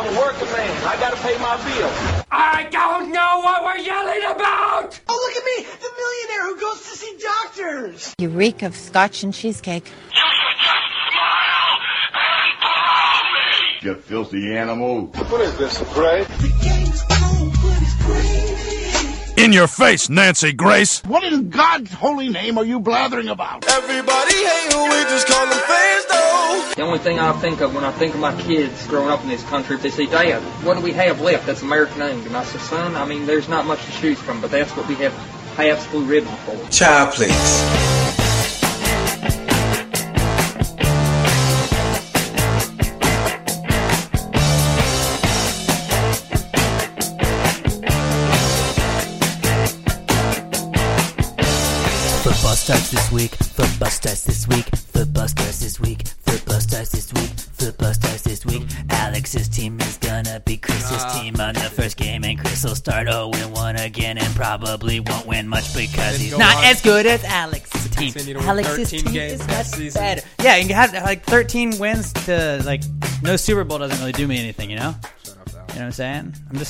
I'm a working man. I gotta pay my bills. I don't know what we're yelling about! Oh, look at me, the millionaire who goes to see doctors. You reek of scotch and cheesecake. You filthy animal. What is this, a parade? The game is cold, but it's gravy. In your face, Nancy Grace. What in God's holy name are you blathering about? Everybody hate who we just call them fans, though. The only thing I think of when I think of my kids growing up in this country, if they say, Dad, what do we have left that's American owned? And I say, son, I mean, there's not much to choose from, but that's what we have Pabst Blue Ribbon for. Child, please. Football starts this week. Football starts this week. Football starts this week. Football starts this week. Football starts this week. Alex's team is gonna beat Chris's team on the first game, and Chris will start 0-1 again, and probably won't win much because he's not as good as Alex's team. Alex's team is much better. Yeah, you have like 13 wins to like no Super Bowl doesn't really do me anything, you know. Shut up, Alex. You know what I'm saying?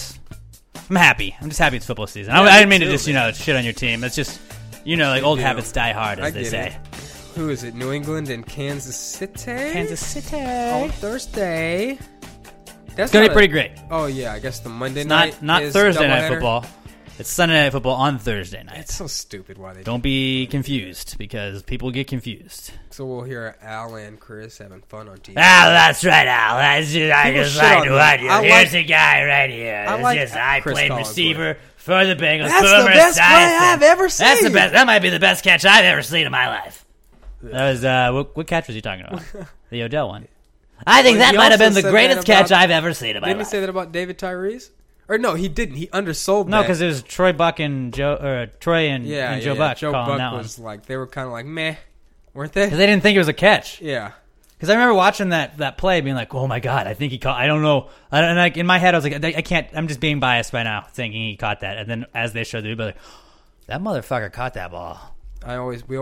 I'm happy. I'm just happy it's football season. I didn't mean to just shit on your team. It's just. You know, like old habits die hard, as they say. Who is it? New England and Kansas City? Kansas City. On Thursday. That's going to be pretty great. Oh, yeah. I guess the Monday night Not is Thursday night doubleheader. football. It's Sunday night football on Thursday night. It's so stupid why they Don't be confused, because people get confused. So we'll hear Al and Chris having fun on TV. That's right, Al. I just like to watch you. Here's like- a guy right here. I Chris played Collinsworth. receiver for the Bengals. That's the best play I've ever seen. That's the best. That might be the best catch I've ever seen in my life. That was what catch was he talking about? The Odell one. I think that might have been the greatest catch I've ever seen in my life. Didn't he say that about David Tyrese? Or no, he didn't. He undersold No, that. because it was Troy Buck and Joe and Joe Buck Joe calling Buck that was one. like, they were kind of like, meh, weren't they? Because they didn't think it was a catch. Yeah. Because I remember watching that play, being like, "Oh my god, I think he caught." I don't know, and like in my head, I was like, "I can't." I'm just being biased by now, thinking he caught that. And then as they showed the video, like, that motherfucker caught that ball. I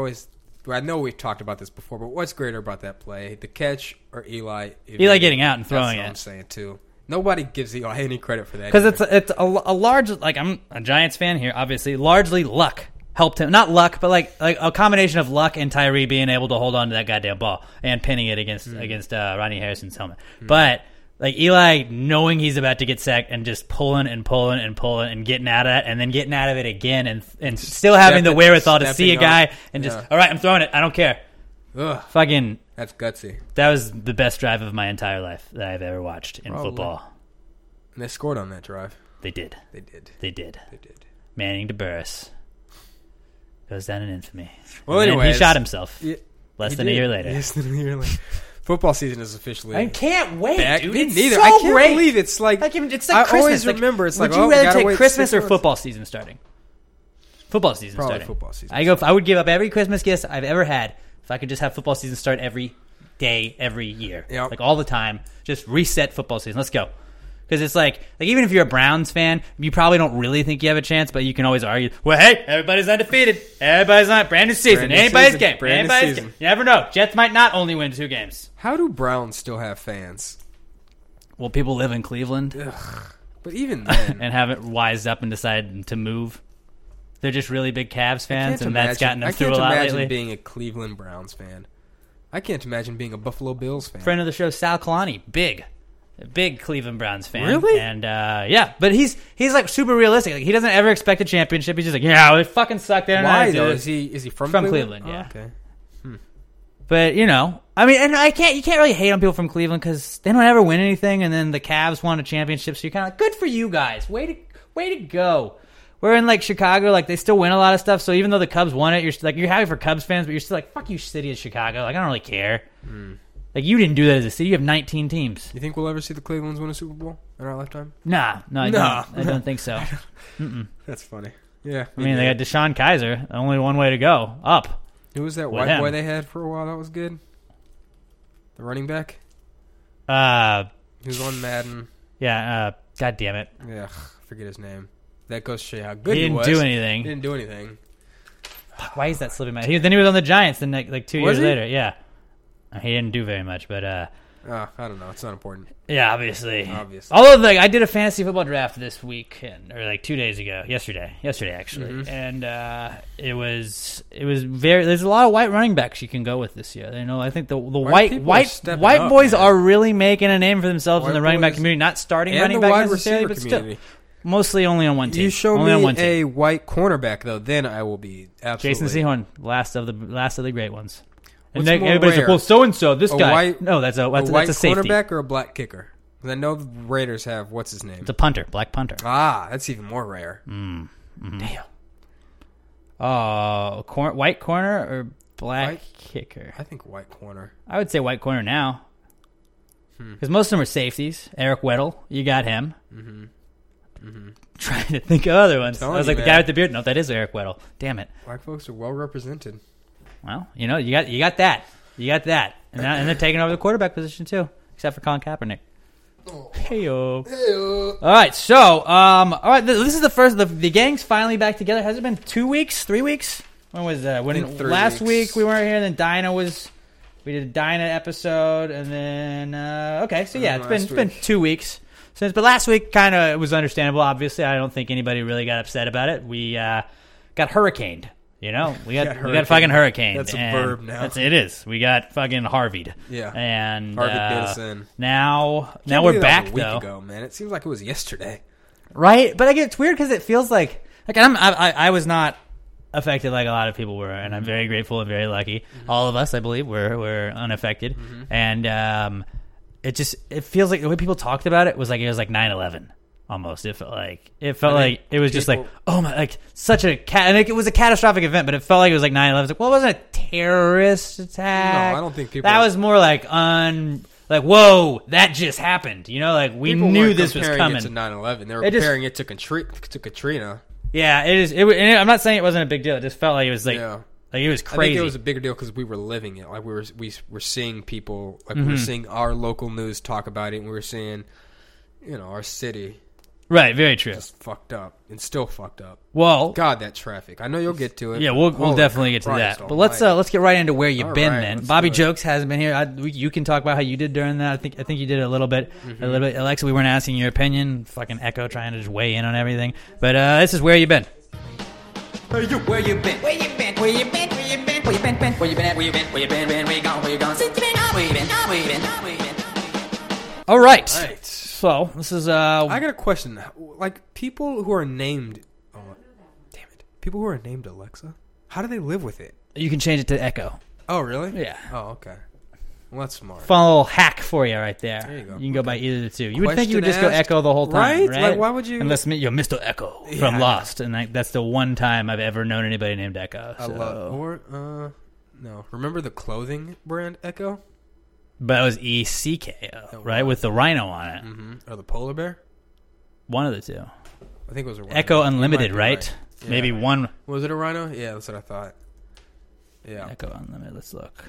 know we've talked about this before, but what's greater about that play, the catch or Eli? Eli getting out and throwing That's what it. I'm saying too. Nobody gives Eli any credit for that. Because it's a large, like, I'm a Giants fan here, obviously. Largely luck helped him. Not luck, but like a combination of luck and Tyree being able to hold on to that goddamn ball and pinning it against Rodney Harrison's helmet. But like Eli knowing he's about to get sacked and just pulling and pulling and pulling and getting out of that and then getting out of it again and still having the wherewithal to see a guy and just, all right, I'm throwing it. I don't care. Ugh. Fucking. That's gutsy. That was the best drive of my entire life that I've ever watched in football. And they scored on that drive. They did. They did. They did. They did. Manning to Burris. Goes down in infamy. Well, and anyway, he shot himself less than a year later. Less than a year later. Football season is officially. I can't wait, back. dude. Me It's neither. so I can't great. believe it's like. It's like I Christmas. always remember. It's like, would you we rather gotta take wait Christmas 6 or months. football season starting? Football season Probably starting. football season. I would give up every Christmas gift I've ever had if I could just have football season start every day, every year, Yep. like all the time. Just reset football season. Let's go. Because it's like even if you're a Browns fan, you probably don't really think you have a chance, but you can always argue, well, hey, everybody's undefeated. Everybody's not. Brand new season. Anybody's game. Anybody's game. You never know. Jets might not only win 2 games. How do Browns still have fans? Well, people live in Cleveland. Ugh. But even then. And haven't wised up and decided to move. They're just really big Cavs fans, and that's gotten them through a lot lately. I can't imagine being a Cleveland Browns fan. I can't imagine being a Buffalo Bills fan. Friend of the show, Sal Kalani, big Cleveland Browns fan. Really? And yeah, but he's like super realistic. Like, he doesn't ever expect a championship. He's just like, yeah, it fucking sucked. Why though? Is he from Cleveland? Yeah. Oh, okay. But you know, I mean, and you can't really hate on people from Cleveland because they don't ever win anything, and then the Cavs won a championship, so you're kind of like, good for you guys, way to go. We're in like Chicago, like they still win a lot of stuff. So even though the Cubs won it, you're happy for Cubs fans, but you're still like, fuck you, city of Chicago. Like I don't really care. Like you didn't do that as a city. You have 19 teams. You think we'll ever see the Clevelands win a Super Bowl in our lifetime? Nah, I don't think so. That's funny. Yeah, I mean, they had Deshaun Kaiser. Only one way to go, up. Who was that with white him. boy they had for a while? That was good. The running back. He was on Madden. Yeah. God damn it. Yeah, I forget his name. That goes to show you how good He didn't was. do anything. He didn't do anything. Why is that slipping my head? Then he was on the Giants. Then like 2 Was years he? later, yeah. He didn't do very much, but I don't know. It's not important. Yeah, obviously. Although, like, I did a fantasy football draft this week, or like 2 days ago, yesterday actually, and it was very. There's a lot of white running backs you can go with this year. You know, I think the white boys are really making a name for themselves in the running back community. Not starting running back necessarily, but still, mostly only on one team. You show me a white cornerback though, then I will be absolutely. Jason Sehorn, last of the great ones. What's and more everybody's rare? like, well, so-and-so, this guy. White, no, that's a white safety. cornerback or a black kicker? Because I know the Raiders have, what's his name? It's a punter, black punter. Ah, that's even more rare. Damn. White corner or black kicker? I think white corner. I would say white corner now. Because most of them are safeties. Eric Weddle, you got him. Trying to think of other ones. I was like, the guy with the beard. No, that is Eric Weddle. Damn it. Black folks are well represented. Well, you know, you got that. You got that. And they're taking over the quarterback position, too. Except for Colin Kaepernick. Hey-o. Hey-o. All right, so, all right, this is the first. The gang's finally back together. Has it been 2 weeks? 3 weeks? When was that? Last week we weren't here, and then we did a Dinah episode, and then, okay, so yeah, it's been 2 weeks since. But last week kind of was understandable, obviously. I don't think anybody really got upset about it. We got hurricaned. You know, we got fucking hurricane. That's a verb now. It is. We got fucking Harvey'd. Yeah. And Harvey did us in. Now we're back, that was a though. week ago, man. It seems like it was yesterday. Right? But it's weird because it feels like I was not affected like a lot of people were, and I'm very grateful and very lucky. All of us, I believe, were unaffected. And it feels like the way people talked about it was like 9/11. Almost, it felt like it was just like, oh my, like such a and it was a catastrophic event, but it felt like it was like 9/11. Like, well, it wasn't a terrorist attack. No, I don't think people. That was more like whoa, that just happened. You know, like we knew this was coming. It to 9/11. They were comparing it to Katrina. Yeah, it is. And I'm not saying it wasn't a big deal. It just felt like it was like it was crazy. I think it was a bigger deal because we were living it. Like we were seeing people, like we were seeing our local news talk about it, and we were seeing, our city. Right, very true. Just fucked up and still fucked up. Well, God, that traffic. I know you'll get to it. Yeah, we'll definitely get to that. But let's get right into where you've been then. Bobby Jokes hasn't been here. You can talk about how you did during that. I think you did a little bit. Alexa, we weren't asking your opinion. Fucking Echo trying to just weigh in on everything. But this is where you been. Where you been? Where you been? Where you been? Where you been? Where you been? Where you been? Where you been? Where you been? Where you been? Where you gone? Where you gone? Since you been? Where you been? Where you been? Where you been? All right. So this is I got a question. Like people who are named, people who are named Alexa, how do they live with it? You can change it to Echo. Oh really? Yeah. Oh okay. Well, that's smart. Fun little hack for you right there. There you go. You can go by either of the two. You would think you would just go Echo the whole time, right? Like why would you? Unless you're Mr. Echo from Lost, and that's the one time I've ever known anybody named Echo. So. I love no. Remember the clothing brand Echo? But it was ECKO, right? With the rhino on it. Or the polar bear? One of the two. I think it was a rhino. Echo Unlimited, right? Yeah. Maybe one. Was it a rhino? Yeah, that's what I thought. Yeah. Echo Unlimited. Let's look.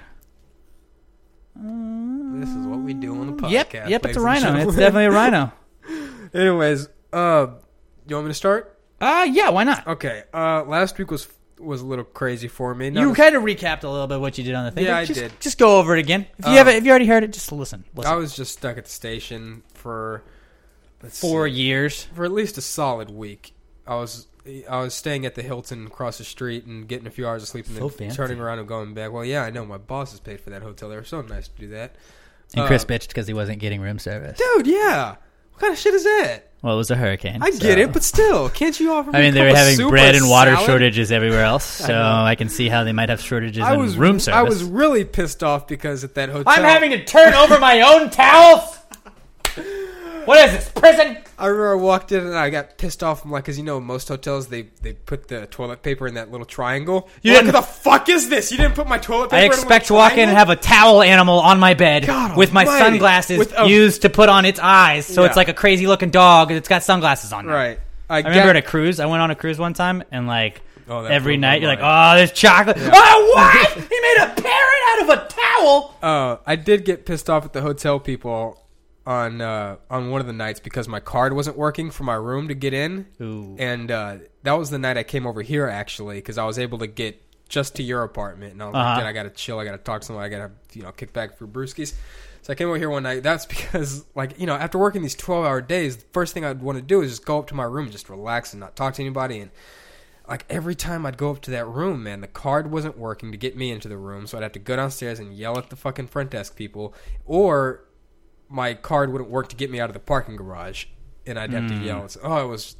This is what we do on the podcast. Yep, it's a rhino. It's definitely a rhino. Anyways, you want me to start? Yeah, why not? Okay. Last week was a little crazy for me. You kind of recapped a little bit what you did on the thing. Yeah, I did. Just go over it again. If you already heard it, just listen. I was just stuck at the station for 4 years. For at least a solid week. I was staying at the Hilton across the street and getting a few hours of sleep and then turning around and going back. Well, yeah, I know. My bosses paid for that hotel. They were so nice to do that. And Chris bitched because he wasn't getting room service. Dude, yeah. What kind of shit is that? Well, it was a hurricane. I get it, but still, can't you offer me I mean, they were having bread and water salad? shortages everywhere else, so I can see how they might have shortages in room service. I was really pissed off because at that hotel... I'm having to turn over my own towels? What is this, prison? I remember I walked in and I got pissed off. I'm like, because most hotels, they put the toilet paper in that little triangle. What the fuck is this? You didn't put my toilet paper in a little triangle? I expect to walk in and have a towel animal on my bed with my sunglasses used to put on its eyes, so it's like a crazy looking dog that's got sunglasses on. Right. I remember at a cruise, I went on a cruise one time, and every night you're like, oh, there's chocolate. Yeah. Oh, what? He made a parrot out of a towel? I did get pissed off at the hotel people on one of the nights because my card wasn't working for my room to get in. Ooh. And that was the night I came over here, actually, because I was able to get just to your apartment. And I was like, I got to chill. I got to talk to someone. I got to, kick back for brewskis. So I came over here one night. That's because, like, you know, after working these 12-hour days, the first thing I'd want to do is just go up to my room and just relax and not talk to anybody. And, like, every time I'd go up to that room, man, the card wasn't working to get me into the room. So I'd have to go downstairs and yell at the fucking front desk people. Or my card wouldn't work to get me out of the parking garage. And I'd have to yell. So, I was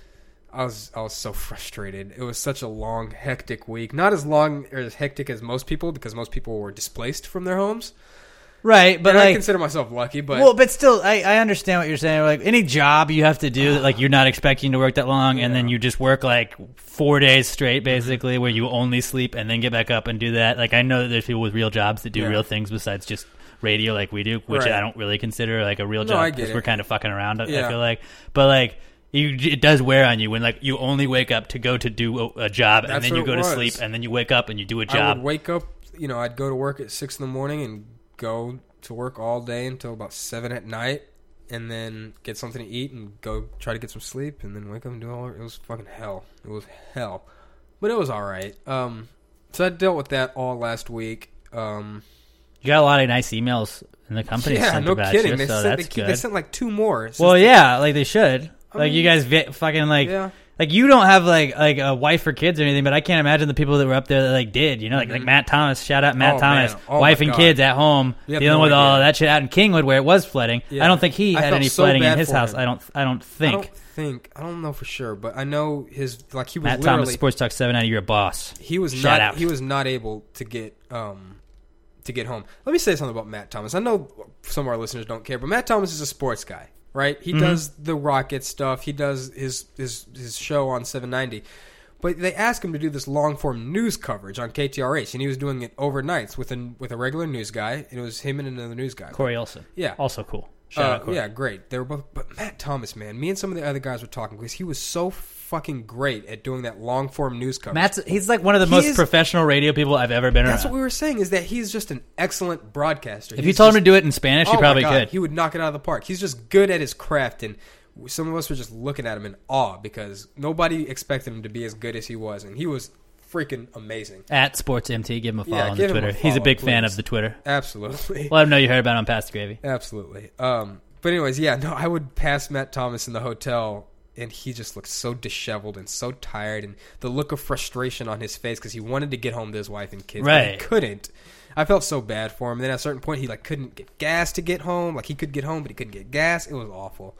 so frustrated. It was such a long, hectic week. Not as long or as hectic as most people, because most people were displaced from their homes. Right, but and like, I consider myself lucky, but but still, I understand what you're saying. Like any job you have to do, like you're not expecting to work that long, and then you just work like 4 days straight, basically, where you only sleep and then get back up and do that. Like I know that there's people with real jobs that do real things besides just radio, like we do, which I don't really consider like a real job because we're kind of fucking around. I feel like, but like. It does wear on you when like you only wake up to go to do a job and then you go to sleep and then you wake up and you do a job. I would wake up, you know, I'd go to work at 6 in the morning and go to work all day until about 7 at night, and then get something to eat and go try to get some sleep, and then wake up and do all. It was fucking hell. It was hell, but it was all right. So I dealt with that all last week. You got a lot of nice emails in the company. Yeah, sent no about kidding. You, They so sent, that's they sent like 2 more. Well, yeah, like they should. Like you guys fucking like like you don't have like a wife or kids or anything, but I can't imagine the people that were up there that like did, you know, like Matt Thomas, shout out Matt Thomas, wife and kids at home dealing with all of that shit out in Kingwood where it was flooding. I don't think he had any flooding in his house. I don't think. I don't know for sure, but I know his like he was Matt Thomas, Sports Talk 790, you're a boss. He was not able to get home. Let me say something about Matt Thomas. I know some of our listeners don't care, but Matt Thomas is a sports guy. Right, he does the Rocket stuff. He does his show on 790, but they asked him to do this long form news coverage on KTRH, and he was doing it overnights with a regular news guy. And it was him and another news guy, Corey Olson. Yeah, also cool. Shout out Corey. Yeah, great. They were both, but Matt Thomas, man, me and some of the other guys were talking because he was so fucking great at doing that long form news coverage. He's like one of the most professional radio people I've ever been around. That's what we were saying, is that he's just an excellent broadcaster. If you told him to do it in Spanish, he probably could. He would knock it out of the park. He's just good at his craft, and some of us were just looking at him in awe because nobody expected him to be as good as he was, and he was freaking amazing. At SportsMT, give him a follow on the Twitter. He's a big fan of the Twitter. Absolutely. Let him know you heard about him on Past the Gravy. Absolutely. But anyways, I would pass Matt Thomas in the hotel, and he just looked so disheveled and so tired, and the look of frustration on his face because he wanted to get home to his wife and kids, but he couldn't. I felt so bad for him. And then at a certain point, he like couldn't get gas to get home. Like he could get home, but he couldn't get gas. It was awful.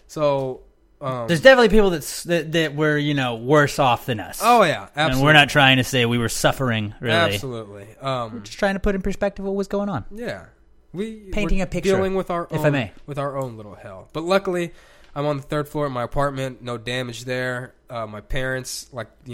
So there's definitely people that were worse off than us. Oh yeah, absolutely. And we're not trying to say we were suffering. Really, absolutely. We're just trying to put in perspective what was going on. Yeah. Painting a picture, dealing with our own, if I may, with our own little hell. But luckily, I'm on the 3rd floor of my apartment. No damage there. My parents,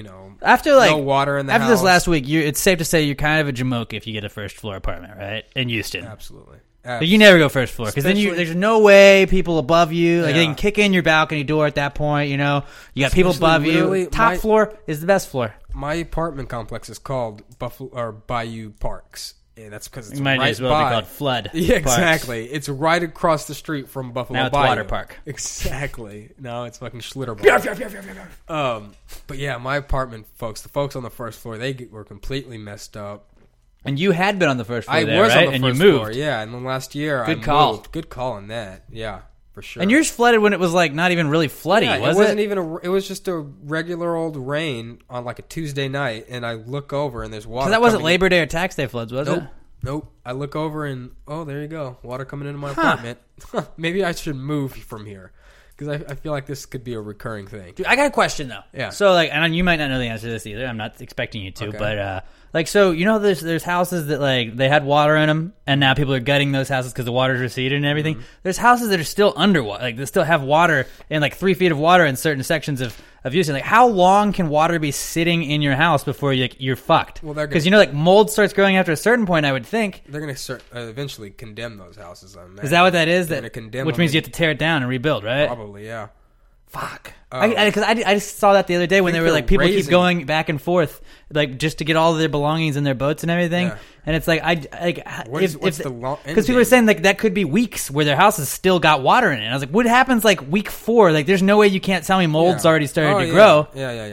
no water in the house. After this last week, it's safe to say you're kind of a jamoke if you get a 1st floor apartment, right? In Houston, absolutely. But you never go 1st floor because then there's no way people above you they can kick in your balcony door at that point. You know, you got people above you. Top floor is the best floor. My apartment complex is called Bayou Parks. Yeah, that's because it's might right as well by. be called Flood. Yeah, exactly. It's right across the street from Buffalo Now it's Bayou. Water Park. Exactly. No, it's fucking Schlitterbahn. But yeah, my apartment folks, the folks on the 1st floor, they were completely messed up. And you had been on the 1st floor I there, was right? on the and first you moved. floor, yeah. And then last year I moved. Good call on that. Yeah, for sure. And yours flooded when it was like not even really flooding, was it? It wasn't even it was just a regular old rain on like a Tuesday night, and I look over and there's water. Because that wasn't Labor Day or Tax Day floods, was it? Nope. I look over and, there you go. Water coming into my apartment. Maybe I should move from here. Because I feel like this could be a recurring thing. Dude, I got a question, though. Yeah. So, and you might not know the answer to this either. I'm not expecting you to. Okay. But, so, you know, there's houses that, they had water in them, and now people are gutting those houses because the water's receded and everything. Mm-hmm. There's houses that are still underwater. They still have water and, 3 feet of water in certain sections of Houston. How long can water be sitting in your house before you're fucked? Well, because, mold starts growing after a certain point, I would think. They're going to eventually condemn those houses. Is that what that is? They're going to condemn which means you have to tear it down and rebuild, right? Probably, yeah. Fuck. Because I just saw that the other day when they were people keep going back and forth just to get all of their belongings in their boats and everything. Yeah. And it's because people are saying that could be weeks where their houses still got water in it. And I was like, what happens week 4? There's no way you can't tell me mold's already started to grow. Yeah.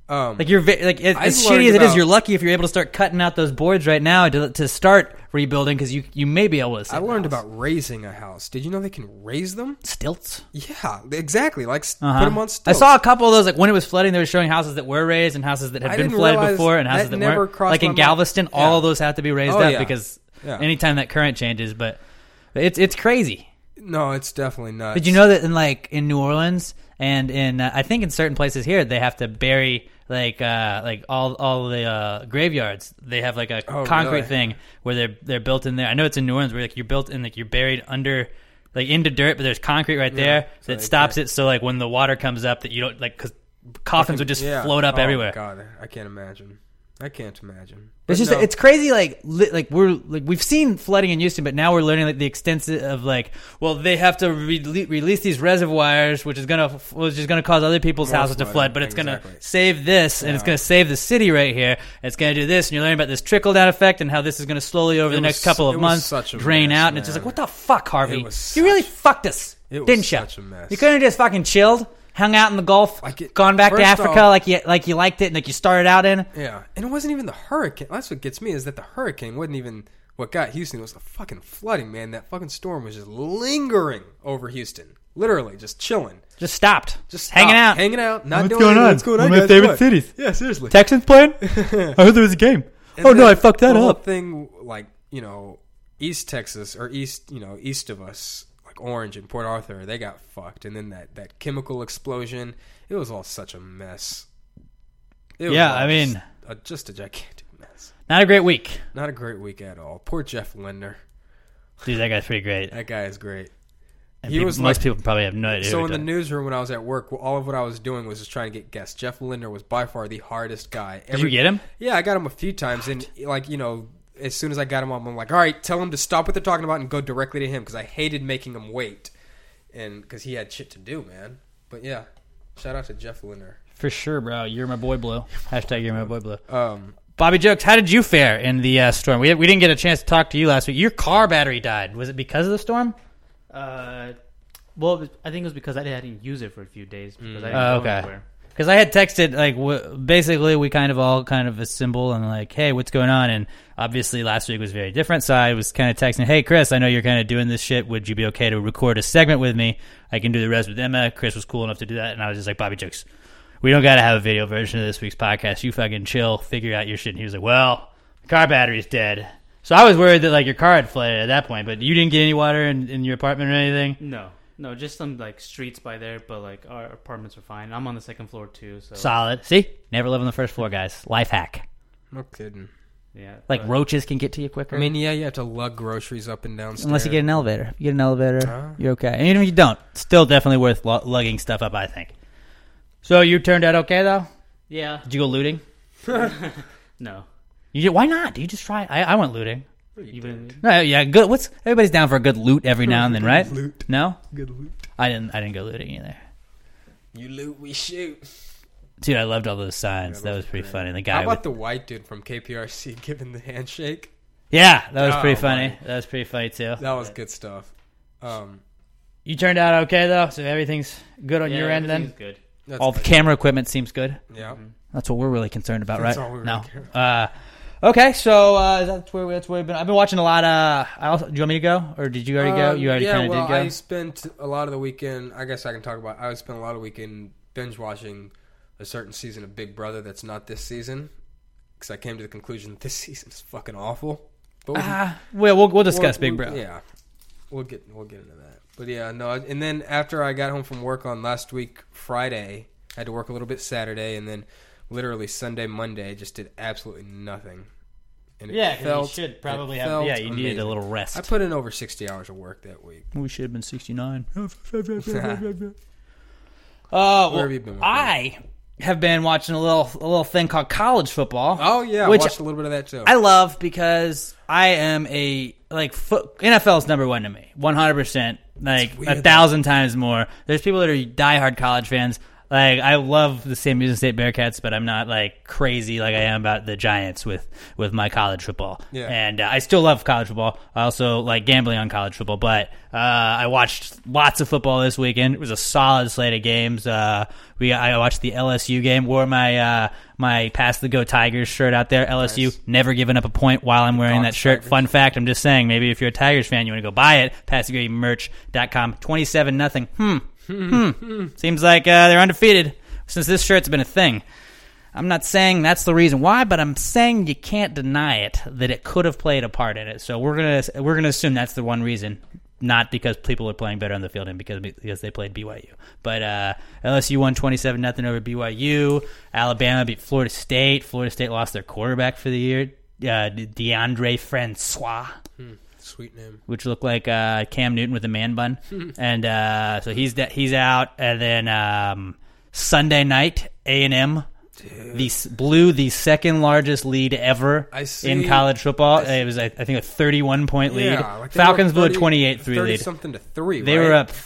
Like you're as shitty as it is, you're lucky if you're able to start cutting out those boards right now to start rebuilding because you may be able to. I learned about raising a house. Did you know they can raise them? Stilts. Yeah, exactly. Like put them on stilts. I saw a couple of those. Like when it was flooding, they were showing houses that were raised and houses that had been flooded before and houses that weren't. Like in Galveston, all of those have to be raised up because anytime that current changes, but it's crazy. No, it's definitely nuts. Did you know that in New Orleans and in I think in certain places here they have to bury like all the graveyards. They have like a concrete thing where they're built in there. I know it's in New Orleans where like you're built in, like you're buried under like into dirt, but there's concrete right there that stops it. So like when the water comes up, that you don't like because coffins would just float up everywhere. God, I can't imagine. It's just it's crazy. We've seen flooding in Houston, but now we're learning like the extent of like, well, they have to release these reservoirs, which is gonna cause other people's houses to flood, but it's gonna save this and it's gonna save the city right here. It's gonna do this, and you're learning about this trickle down effect and how this is gonna slowly over the next couple of months drain out. And it's just like, what the fuck, Harvey? You really fucked us, didn't you? Such a mess. You couldn't have just fucking chilled. Hung out in the Gulf, gone back to Africa like you liked it and like you started out in. Yeah, and it wasn't even the hurricane. That's what gets me is that the hurricane wasn't even what got Houston. It was the fucking flooding, man. That fucking storm was just lingering over Houston, literally just chilling. Just stopped, hanging out, not doing anything. What's going on? One of my favorite cities. Yeah, seriously. Texans playing? I heard there was a game. No, I fucked that up. The whole thing, like East Texas or east of us. Orange and Port Arthur, they got fucked, and then that chemical explosion, it was all such a mess. Just a gigantic mess. Not a great week. Not a great week at all. Poor Jeff Linder. Dude, that guy's pretty great. That guy is great. Most people probably have no idea. So in the newsroom when I was at work, all of what I was doing was just trying to get guests. Jeff Linder was by far the hardest guy. Did you get him? Yeah, I got him a few times, and as soon as I got him up, I'm like, all right, tell him to stop what they're talking about and go directly to him, because I hated making him wait, and because he had shit to do, man. But yeah, shout out to Jeff Linder. For sure, bro. You're my boy, Blue. Hashtag you're my boy, Blue. Bobby Jokes, how did you fare in the storm? We didn't get a chance to talk to you last week. Your car battery died. Was it because of the storm? Well, I think it was because I didn't use it for a few days because I didn't go anywhere. Because I had texted, basically we kind of assemble and like, hey, what's going on? And obviously last week was very different, so I was kind of texting, hey, Chris, I know you're kind of doing this shit. Would you be okay to record a segment with me? I can do the rest with Emma. Chris was cool enough to do that, and I was just like, Bobby Jokes, we don't got to have a video version of this week's podcast. You fucking chill, figure out your shit. And he was like, well, the car battery's dead. So I was worried that like your car had flooded at that point, but you didn't get any water in your apartment or anything? No, just some like streets by there, but like our apartments are fine. I'm on the second floor too, so solid. See, never live on the first floor, guys. Life hack. No kidding. Yeah, like roaches can get to you quicker. I mean, yeah, you have to lug groceries up and down stairs. Unless you get an elevator. If you get an elevator, you're okay. And even if you don't, still definitely worth lugging stuff up, I think. So you turned out okay though? Yeah. Did you go looting? No. You did? Why not? Do you just try? I went looting. No, yeah, good. Everybody's down for a good loot every now and then, right? Loot. No? Good loot. I didn't go looting either. You loot, we shoot. Dude, I loved all those signs. That was pretty funny. The guy. How about the white dude from KPRC giving the handshake? Yeah, that was pretty funny. That was pretty funny too. That was good stuff. You turned out okay though, so everything's good on your end then. Good. All the camera equipment seems good. Yeah, that's what we're really concerned about, that's right? All we really care. Okay, so that's where we've been. I've been watching a lot of. Do you want me to go, or did you already go? You already kind of did go. I spent a lot of the weekend. I guess I can talk about. I spent a lot of the weekend binge watching a certain season of Big Brother that's not this season, because I came to the conclusion that this season is fucking awful. But we'll discuss Big Brother. Yeah, we'll get into that. But yeah, no. And then after I got home from work on last week Friday, I had to work a little bit Saturday, and then literally Sunday, Monday, just did absolutely nothing. And you should probably have. Yeah, you needed a little rest. I put in over 60 hours of work that week. We should have been 69. Where have you been? I have been watching a little thing called college football. Oh yeah, I watched a little bit of that too. I love because I am NFL's number one to me, 100%, like 1,000 times more. There's people that are diehard college fans. Like, I love the Sam Houston State Bearcats, but I'm not like crazy like I am about the Giants with my college football. Yeah. And I still love college football. I also like gambling on college football, but I watched lots of football this weekend. It was a solid slate of games. I watched the LSU game. Wore my my Pass the Go Tigers shirt out there. LSU never giving up a point while I'm wearing that shirt. Tigers. Fun fact, I'm just saying, maybe if you're a Tigers fan, you want to go buy it. PassTheGoMerch.com. 27-0. Seems like they're undefeated since this shirt's been a thing. I'm not saying that's the reason why, but I'm saying you can't deny it that it could have played a part in it. So we're gonna assume that's the one reason, not because people are playing better on the field and because they played BYU. But LSU won 27-0 over BYU. Alabama beat Florida State. Florida State lost their quarterback for the year, DeAndre Francois. Sweet name. Which looked like Cam Newton with a man bun. And so he's out. And then Sunday night, A&M blew the second largest lead ever in college football. It was, I think, a 31-point lead. Like Falcons blew a 28-3 lead. Something to 3, They right? were up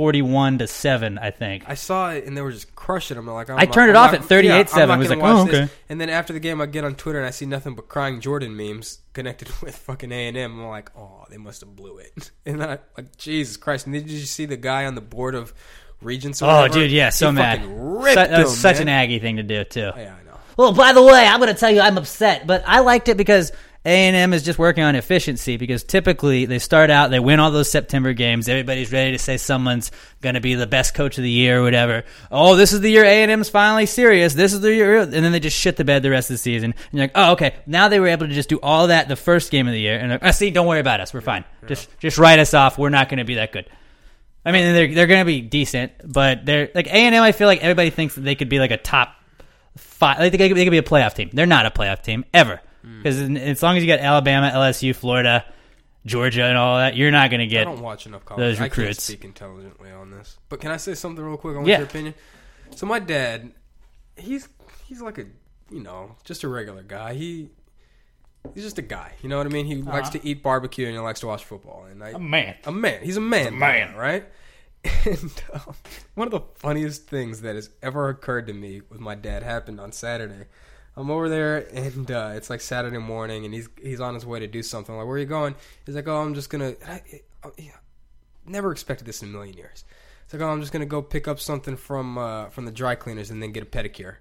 41-7, I think. I saw it, and they were just crushing them. Like, I turned it off at 38-7. I was like, oh, okay. And then after the game, I get on Twitter, and I see nothing but crying Jordan memes connected with fucking A&M. I'm like, oh, they must have blew it. And then Jesus Christ. And did you see the guy on the board of Regents or whatever? Dude, yeah, so mad. That was such an Aggie thing to do, too. Yeah, I know. Well, by the way, I'm going to tell you I'm upset, but I liked it because A&M is just working on efficiency, because typically they start out, they win all those September games, everybody's ready to say someone's going to be the best coach of the year or whatever. Oh, this is the year A&M's finally serious. This is the year, and then they just shit the bed the rest of the season. And you're like, oh, okay, now they were able to just do all that the first game of the year, and they're like, see, don't worry about us, we're fine. Just write us off, we're not going to be that good. I mean, they're going to be decent, but they're like A&M. I feel like everybody thinks that they could be like a top 5. They think they could be a playoff team. They're not a playoff team ever, because as long as you got Alabama, LSU, Florida, Georgia, and all that, you're not going to get. I don't watch enough college. Those recruits. I can't speak intelligently on this. But can I say something real quick? I want your opinion. So my dad, he's like a just a regular guy. He's just a guy. You know what I mean? He likes to eat barbecue and he likes to watch football. And a man. He's a man, right? And one of the funniest things that has ever occurred to me with my dad happened on Saturday. I'm over there, and it's like Saturday morning, and he's on his way to do something. I'm like, where are you going? He's like, oh, I'm just going to... Never expected this in a million years. He's like, oh, I'm just going to go pick up something from the dry cleaners and then get a pedicure.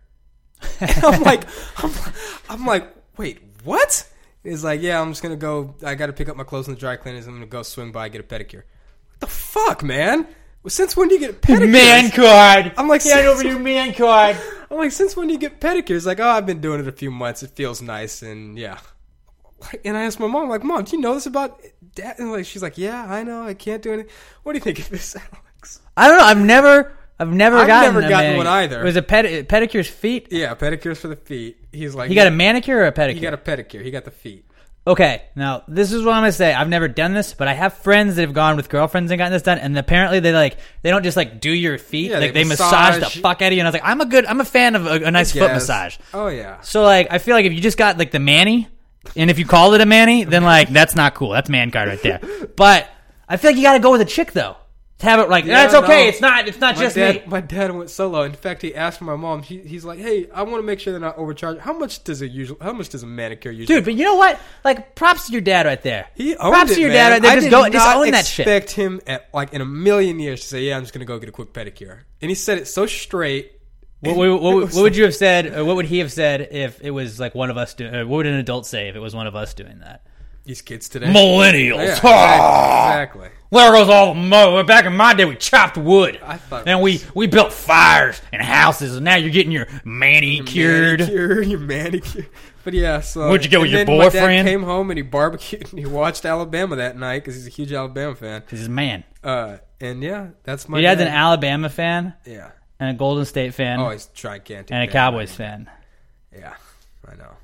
And I'm like, wait, what? He's like, yeah, I'm just going to go... I got to pick up my clothes in the dry cleaners. I'm going to go swing by and get a pedicure. What the fuck, man? Since when do you get pedicures? Man card. I'm like, hand over your man card. I'm like, since when do you get pedicures? Like, oh, I've been doing it a few months. It feels nice, and yeah. And I asked my mom, like, Mom, do you know this about dad? And like, she's like, yeah, I know. I can't do anything. What do you think of this, Alex? I don't know. I've never gotten one either. Was it pedicure's feet? Yeah, pedicures for the feet. He's like, he got a manicure or a pedicure? He got a pedicure. He got the feet. Okay, now this is what I'm gonna say. I've never done this, but I have friends that have gone with girlfriends and gotten this done, and apparently they don't just like do your feet, yeah, like they massage the fuck out of you. And I was like, I'm a fan of a nice foot massage. Oh yeah. So like, I feel like if you just got like the mani, and if you called it a mani, then like that's not cool. That's man card right there. But I feel like you got to go with a chick though. To have it like that's okay. No. It's not just me. My dad went solo. In fact, he asked my mom. He's like, "Hey, I want to make sure they're not overcharged. How much does a manicure usually?" Dude, but you know what? Like, props to your dad right there. He owned props it, to your man. dad right there. I Just own that shit. Expect him in a million years to say, "Yeah, I'm just gonna go get a quick pedicure," and he said it so straight. What would you have said? Or what would he have said if it was like one of us doing? What would an adult say if it was one of us doing that? These kids today, millennials. Yeah, exactly. Where goes all the mo? Back in my day, we chopped wood. And we built fires and houses, and now you're getting your manicured. Your manicure. But yeah, so... Where'd you go with your boyfriend? My dad came home and he barbecued and he watched Alabama that night because he's a huge Alabama fan. Because he's a man. And yeah, that's my Your dad's an Alabama fan? Yeah. And a Golden State fan? Oh, he's gigantic. And a Cowboys fan. Yeah, I know.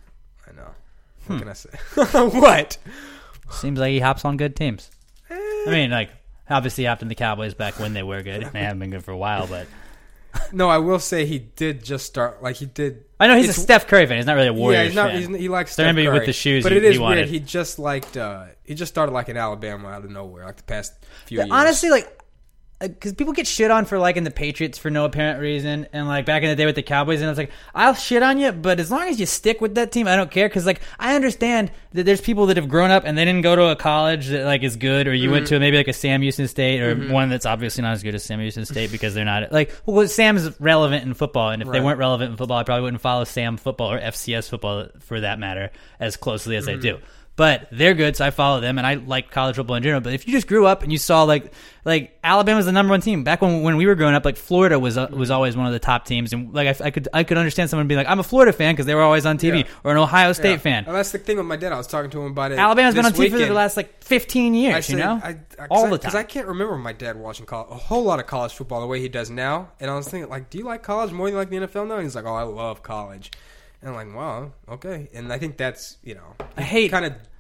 What can I say? What? Seems like he hops on good teams. I mean, like, obviously he hopped in the Cowboys back when they were good. They haven't been good for a while, but... No, I will say he did just start, like he did... I know he's a Steph Curry fan. He's not really a Warriors fan. He likes Steph Curry. With the shoes but it is wanted. Weird. He just started like in Alabama out of nowhere, like the past few years. Honestly, like, because people get shit on for liking the Patriots for no apparent reason, and like back in the day with the Cowboys, and I was like, I'll shit on you, but as long as you stick with that team, I don't care. Because like I understand that there's people that have grown up and they didn't go to a college that like is good, or you went to maybe like a Sam Houston State or one that's obviously not as good as Sam Houston State because they're not like Sam's relevant in football, and if they weren't relevant in football, I probably wouldn't follow Sam football or FCS football for that matter as closely as I do. But they're good, so I follow them, and I like college football in general. But if you just grew up and you saw like Alabama's the number one team back when we were growing up, like Florida was always one of the top teams, and like I could understand someone being like, I'm a Florida fan because they were always on TV, or an Ohio State fan. Well, that's the thing with my dad. I was talking to him about it. Alabama's been on TV weekend. for the last like 15 years, all the time. Because I can't remember my dad watching a whole lot of college football the way he does now. And I was thinking, like, do you like college more than you like the NFL now? And he's like, oh, I love college. And I'm like, wow, okay. And I think that's, I hate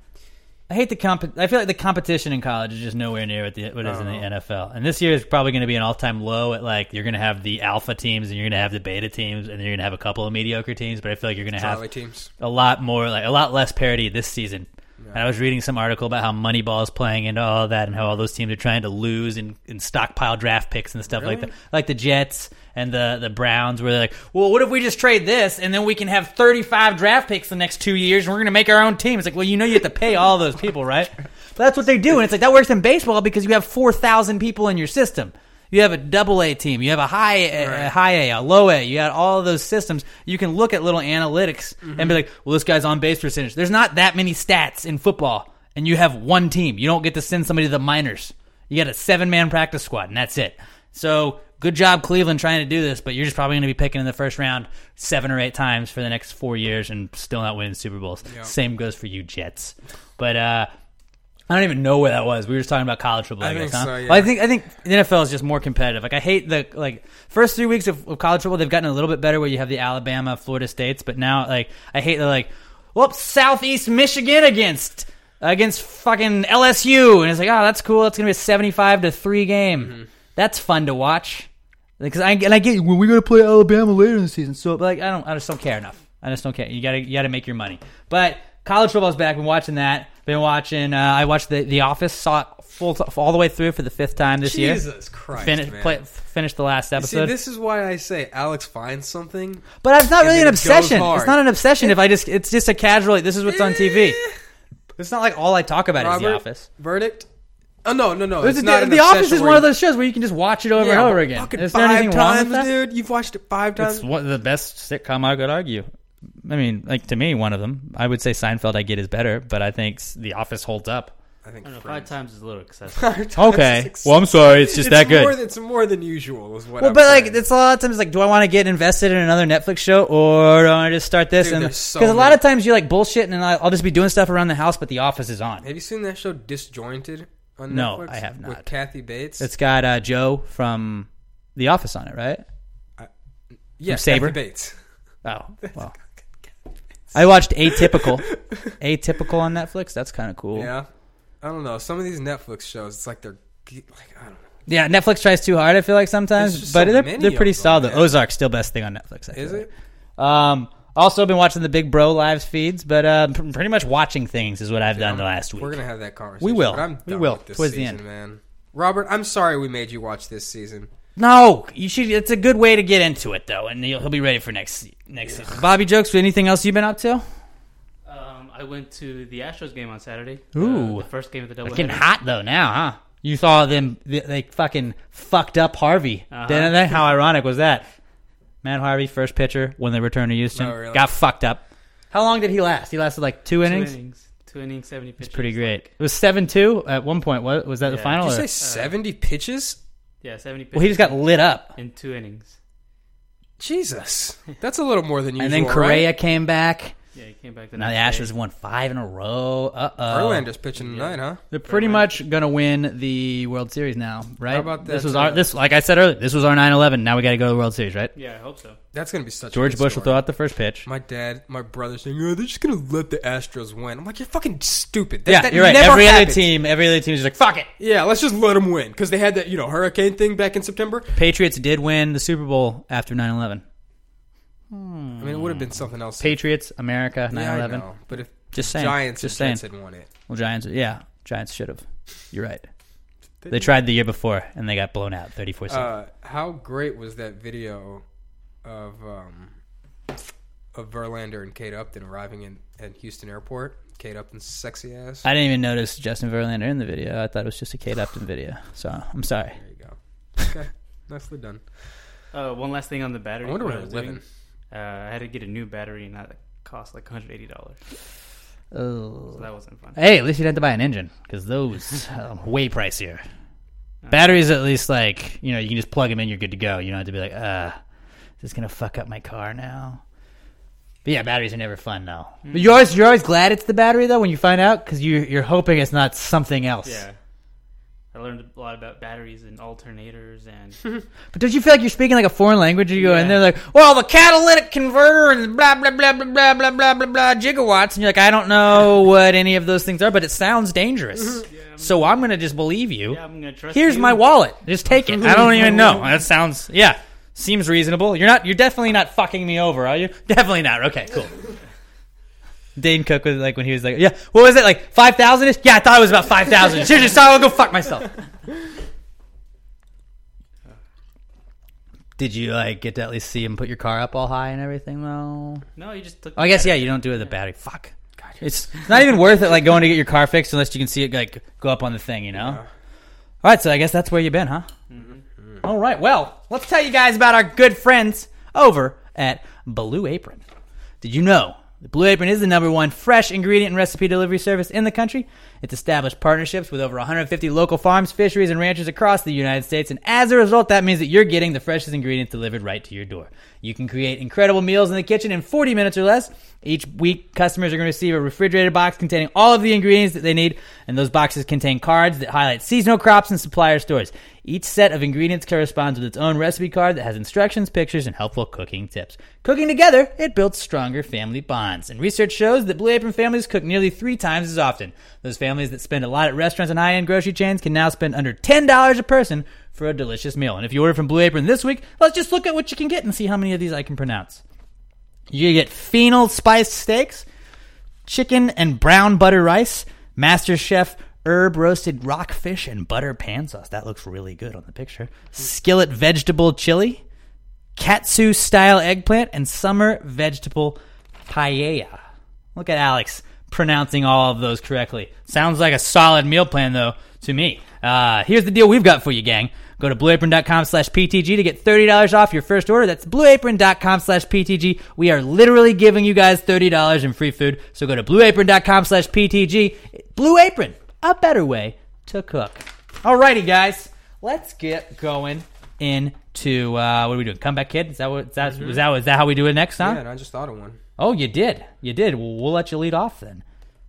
the I feel like the competition in college is just nowhere near what it is in the NFL. And this year is probably going to be an all-time low at like you're going to have the alpha teams and you're going to have the beta teams and you're going to have a couple of mediocre teams. But I feel like you're going to have teams. a lot less parity this season. Yeah. And I was reading some article about how Moneyball is playing into all that and how all those teams are trying to lose and stockpile draft picks and stuff like that. Like the Jets and the Browns, where they're like, well, what if we just trade this and then we can have 35 draft picks the next 2 years and we're going to make our own team? It's like, well, you have to pay all those people, right? But that's what they do. And it's like that works in baseball because you have 4,000 people in your system. You have a double-A team. You have a high A, a low A. You got all of those systems. You can look at little analytics and be like, well, this guy's on base percentage. There's not that many stats in football, and you have one team. You don't get to send somebody to the minors. You got a 7-man practice squad, and that's it. So good job, Cleveland, trying to do this, but you're just probably going to be picking in the first round 7 or 8 times for the next 4 years and still not winning Super Bowls. Yep. Same goes for you, Jets. But I don't even know where that was. We were just talking about college football, I guess, huh? So, yeah. Well, I think the NFL is just more competitive. Like I hate the first 3 weeks of college football. They've gotten a little bit better where you have the Alabama, Florida States, but now I hate the whoops, Southeast Michigan against fucking LSU, and it's like, oh, that's cool. It's gonna be a 75-3 game. That's fun to watch. Because I get we gotta play Alabama later in the season. So but I just don't care enough. I just don't care. You gotta make your money. But college football's back. Been watching that. Been watching. I watched The Office. Saw it all the way through for the 5th time this year. Jesus Christ, finished the last episode. See, this is why I say Alex finds something. But it's not really an obsession. It's not an obsession. It's just a casual. This is what's on TV. It's not like all I talk about is The Office. Verdict. Oh no! It's not The Office is one of those shows where you can just watch it over and over again. There's anything wrong with that, dude. You've watched it 5 times. It's one of the best sitcom, I could argue. I mean, to me, one of them. I would say Seinfeld I get is better, but I think The Office holds up. I think 5 times is a little excessive. Okay. Well, I'm sorry. It's just that good. It's more than usual is what I'm saying. It's a lot of times do I want to get invested in another Netflix show or do I want to just start this? Because a lot of times you bullshitting and I'll just be doing stuff around the house, but The Office is on. Have you seen that show Disjointed on Netflix? No, I have not. With Kathy Bates? It's got Joe from The Office on it, right? Yes, Saber? Kathy Bates. Oh, well. I watched Atypical. Atypical on Netflix. That's kind of cool. Yeah. I don't know. Some of these Netflix shows, it's like they're I don't know. Yeah, Netflix tries too hard, I feel like sometimes. But they're pretty solid. Ozark's still best thing on Netflix, I feel. Is it? Also been watching the Big Bro live feeds, but pretty much watching things is what I've done the last week. We're going to have that conversation. We will. But I'm done with this towards season, the end. Man. Robert, I'm sorry we made you watch this season. No, you should. It's a good way to get into it, though, and he'll be ready for next season. Bobby Jokes, anything else you've been up to? I went to the Astros game on Saturday. Ooh. The first game of the doubleheader. Getting hot, though, now, huh? You saw them, they fucking fucked up Harvey, didn't they? How ironic was that? Matt Harvey, first pitcher, when they returned to Houston, got fucked up. How long did he last? He lasted 2 innings? 2 innings, 70 pitches. It's pretty great. It was 7-2 at one point. Was that the final? Did you say 70 pitches? Yeah, 70 pitches. Well, he just got lit up. In 2 innings. Jesus. That's a little more than usual, and then Correa came back. Yeah, he came back now the Astros won 5 in a row. Verlander's pitching tonight, huh? They're pretty much going to win the World Series now, right? How about that? Like I said earlier, this was our 9/11. Now we got to go to the World Series, right? Yeah, I hope so. That's going to be such George a good Bush story. will throw out the first pitch. My brother's saying, they're just going to let the Astros win. I'm like, you're fucking stupid. That you're right. Every other team is just like, fuck it. Yeah, let's just let them win. Because they had that, hurricane thing back in September. Patriots did win the Super Bowl after 9/11. I mean, it would have been something else. Patriots, America, 9/11. Yeah, I know. But if just saying, Giants and Jets had won it. Well, Giants should have. You're right. They tried the year before, and they got blown out 34-7. How great was that video of Verlander and Kate Upton arriving at Houston Airport? Kate Upton's sexy ass. I didn't even notice Justin Verlander in the video. I thought it was just a Kate Upton video. So, I'm sorry. There you go. Okay. Nicely done. One last thing on the battery. I wonder where I was they're living. I had to get a new battery, and that cost like $180. Oh. So that wasn't fun. Hey, at least you didn't have to buy an engine, because those are way pricier. Batteries, at least, like, you can just plug them in, you're good to go. You don't have to be like, is this going to fuck up my car now? But yeah, batteries are never fun, though. Mm-hmm. But you're always glad it's the battery, though, when you find out, because you're hoping it's not something else. Yeah. I learned a lot about batteries and alternators and... But don't you feel like you're speaking like a foreign language? You go and they're like, well, the catalytic converter and blah, blah, blah, blah, blah, blah, blah, blah, blah, gigawatts. And you're like, I don't know what any of those things are, but it sounds dangerous. So I'm going to just believe you. Yeah, I'm going to trust Here's you. my wallet. Just take it. I don't even know. That sounds, seems reasonable. You're definitely not fucking me over, are you? Definitely not. Okay, cool. Dane Cook was like, when he was like, yeah, what was it, like 5,000-ish? Yeah, I thought it was about 5,000. Seriously, sorry, I'll go fuck myself. Did you get to at least see him put your car up all high and everything though? No, you just took. I guess you don't do it with the battery. Fuck. God, it's not even worth it going to get your car fixed unless you can see it go up on the thing, All right, so I guess that's where you've been, huh? Mm-hmm. All right, well, let's tell you guys about our good friends over at Blue Apron. Did you know that Blue Apron is the #1 fresh ingredient and recipe delivery service in the country? It's established partnerships with over 150 local farms, fisheries, and ranchers across the United States, and as a result, that means that you're getting the freshest ingredients delivered right to your door. You can create incredible meals in the kitchen in 40 minutes or less. Each week, customers are going to receive a refrigerated box containing all of the ingredients that they need, and those boxes contain cards that highlight seasonal crops and supplier stores. Each set of ingredients corresponds with its own recipe card that has instructions, pictures, and helpful cooking tips. Cooking together, it builds stronger family bonds. And research shows that Blue Apron families cook nearly 3 times as often. Those families that spend a lot at restaurants and high-end grocery chains can now spend under $10 a person for a delicious meal. And if you order from Blue Apron this week, let's just look at what you can get and see how many of these I can pronounce. You get fennel spiced steaks, chicken and brown butter rice, Master Chef herb roasted rockfish and butter pan sauce. That looks really good on the picture. Skillet vegetable chili, katsu style eggplant, and summer vegetable paella. Look at Alex pronouncing all of those correctly. Sounds like a solid meal plan, though, to me. Here's the deal we've got for you, gang. Go to blueapron.com/PTG to get $30 off your first order. That's blueapron.com/PTG. We are literally giving you guys $30 in free food. So go to blueapron.com/PTG. Blue Apron, a better way to cook. Alrighty, guys. Let's get going into, what are we doing? Comeback Kid? Is that how we do it next, huh? Yeah, and I just thought of one. Oh, you did. You did. Well, we'll let you lead off then.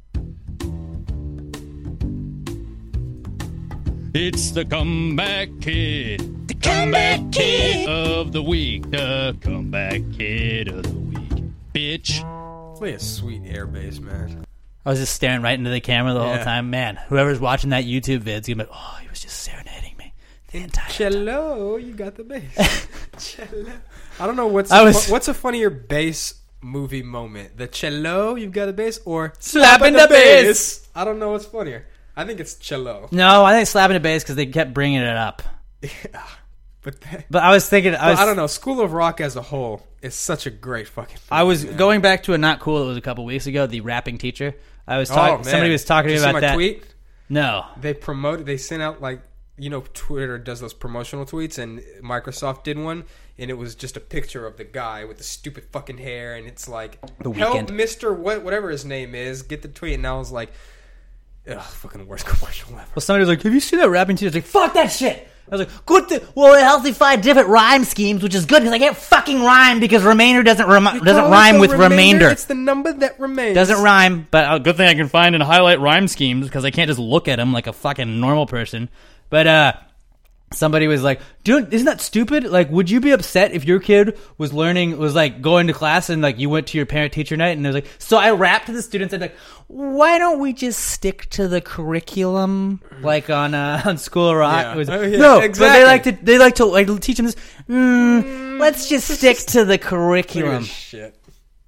It's the Comeback Kid. The Comeback Kid of the week. The Comeback Kid of the week. Bitch. Play a sweet air bass, man. I was just staring right into the camera the whole time. Man, whoever's watching that YouTube vid's gonna be like, oh, he was just serenading me the entire time. Cello, you got the bass. Cello. I don't know what's a funnier bass movie moment. The cello, you've got the bass, or slapping the bass. I don't know what's funnier. I think it's cello. No, I think slapping the bass because they kept bringing it up. Yeah, but I was thinking, I don't know. School of Rock as a whole is such a great fucking movie, I was going back to a not cool that was a couple weeks ago. The rapping teacher. I was talking. Somebody was talking to me about that. Tweet? No, they sent out Twitter does those promotional tweets, and Microsoft did one, and it was just a picture of the guy with the stupid fucking hair, and it's like, help Mr. whatever his name is, get the tweet, and I was like, ugh, fucking worst commercial ever. Well, somebody was like, have you seen that rapping teacher? I was like, fuck that shit. I was like, good. Well, it helps me find different rhyme schemes, which is good because I can't fucking rhyme because remainder doesn't rhyme with remainder. It's the number that remains. Doesn't rhyme, but a good thing I can find and highlight rhyme schemes because I can't just look at them like a fucking normal person. But somebody was like, dude, isn't that stupid? Like, would you be upset if your kid was going to class and like you went to your parent-teacher night and it was like, so I rapped to the students and like, why don't we just stick to the curriculum like on School of Rock? Yeah. It was, no, exactly. But they like to teach them this. Let's just stick to the curriculum. Shit.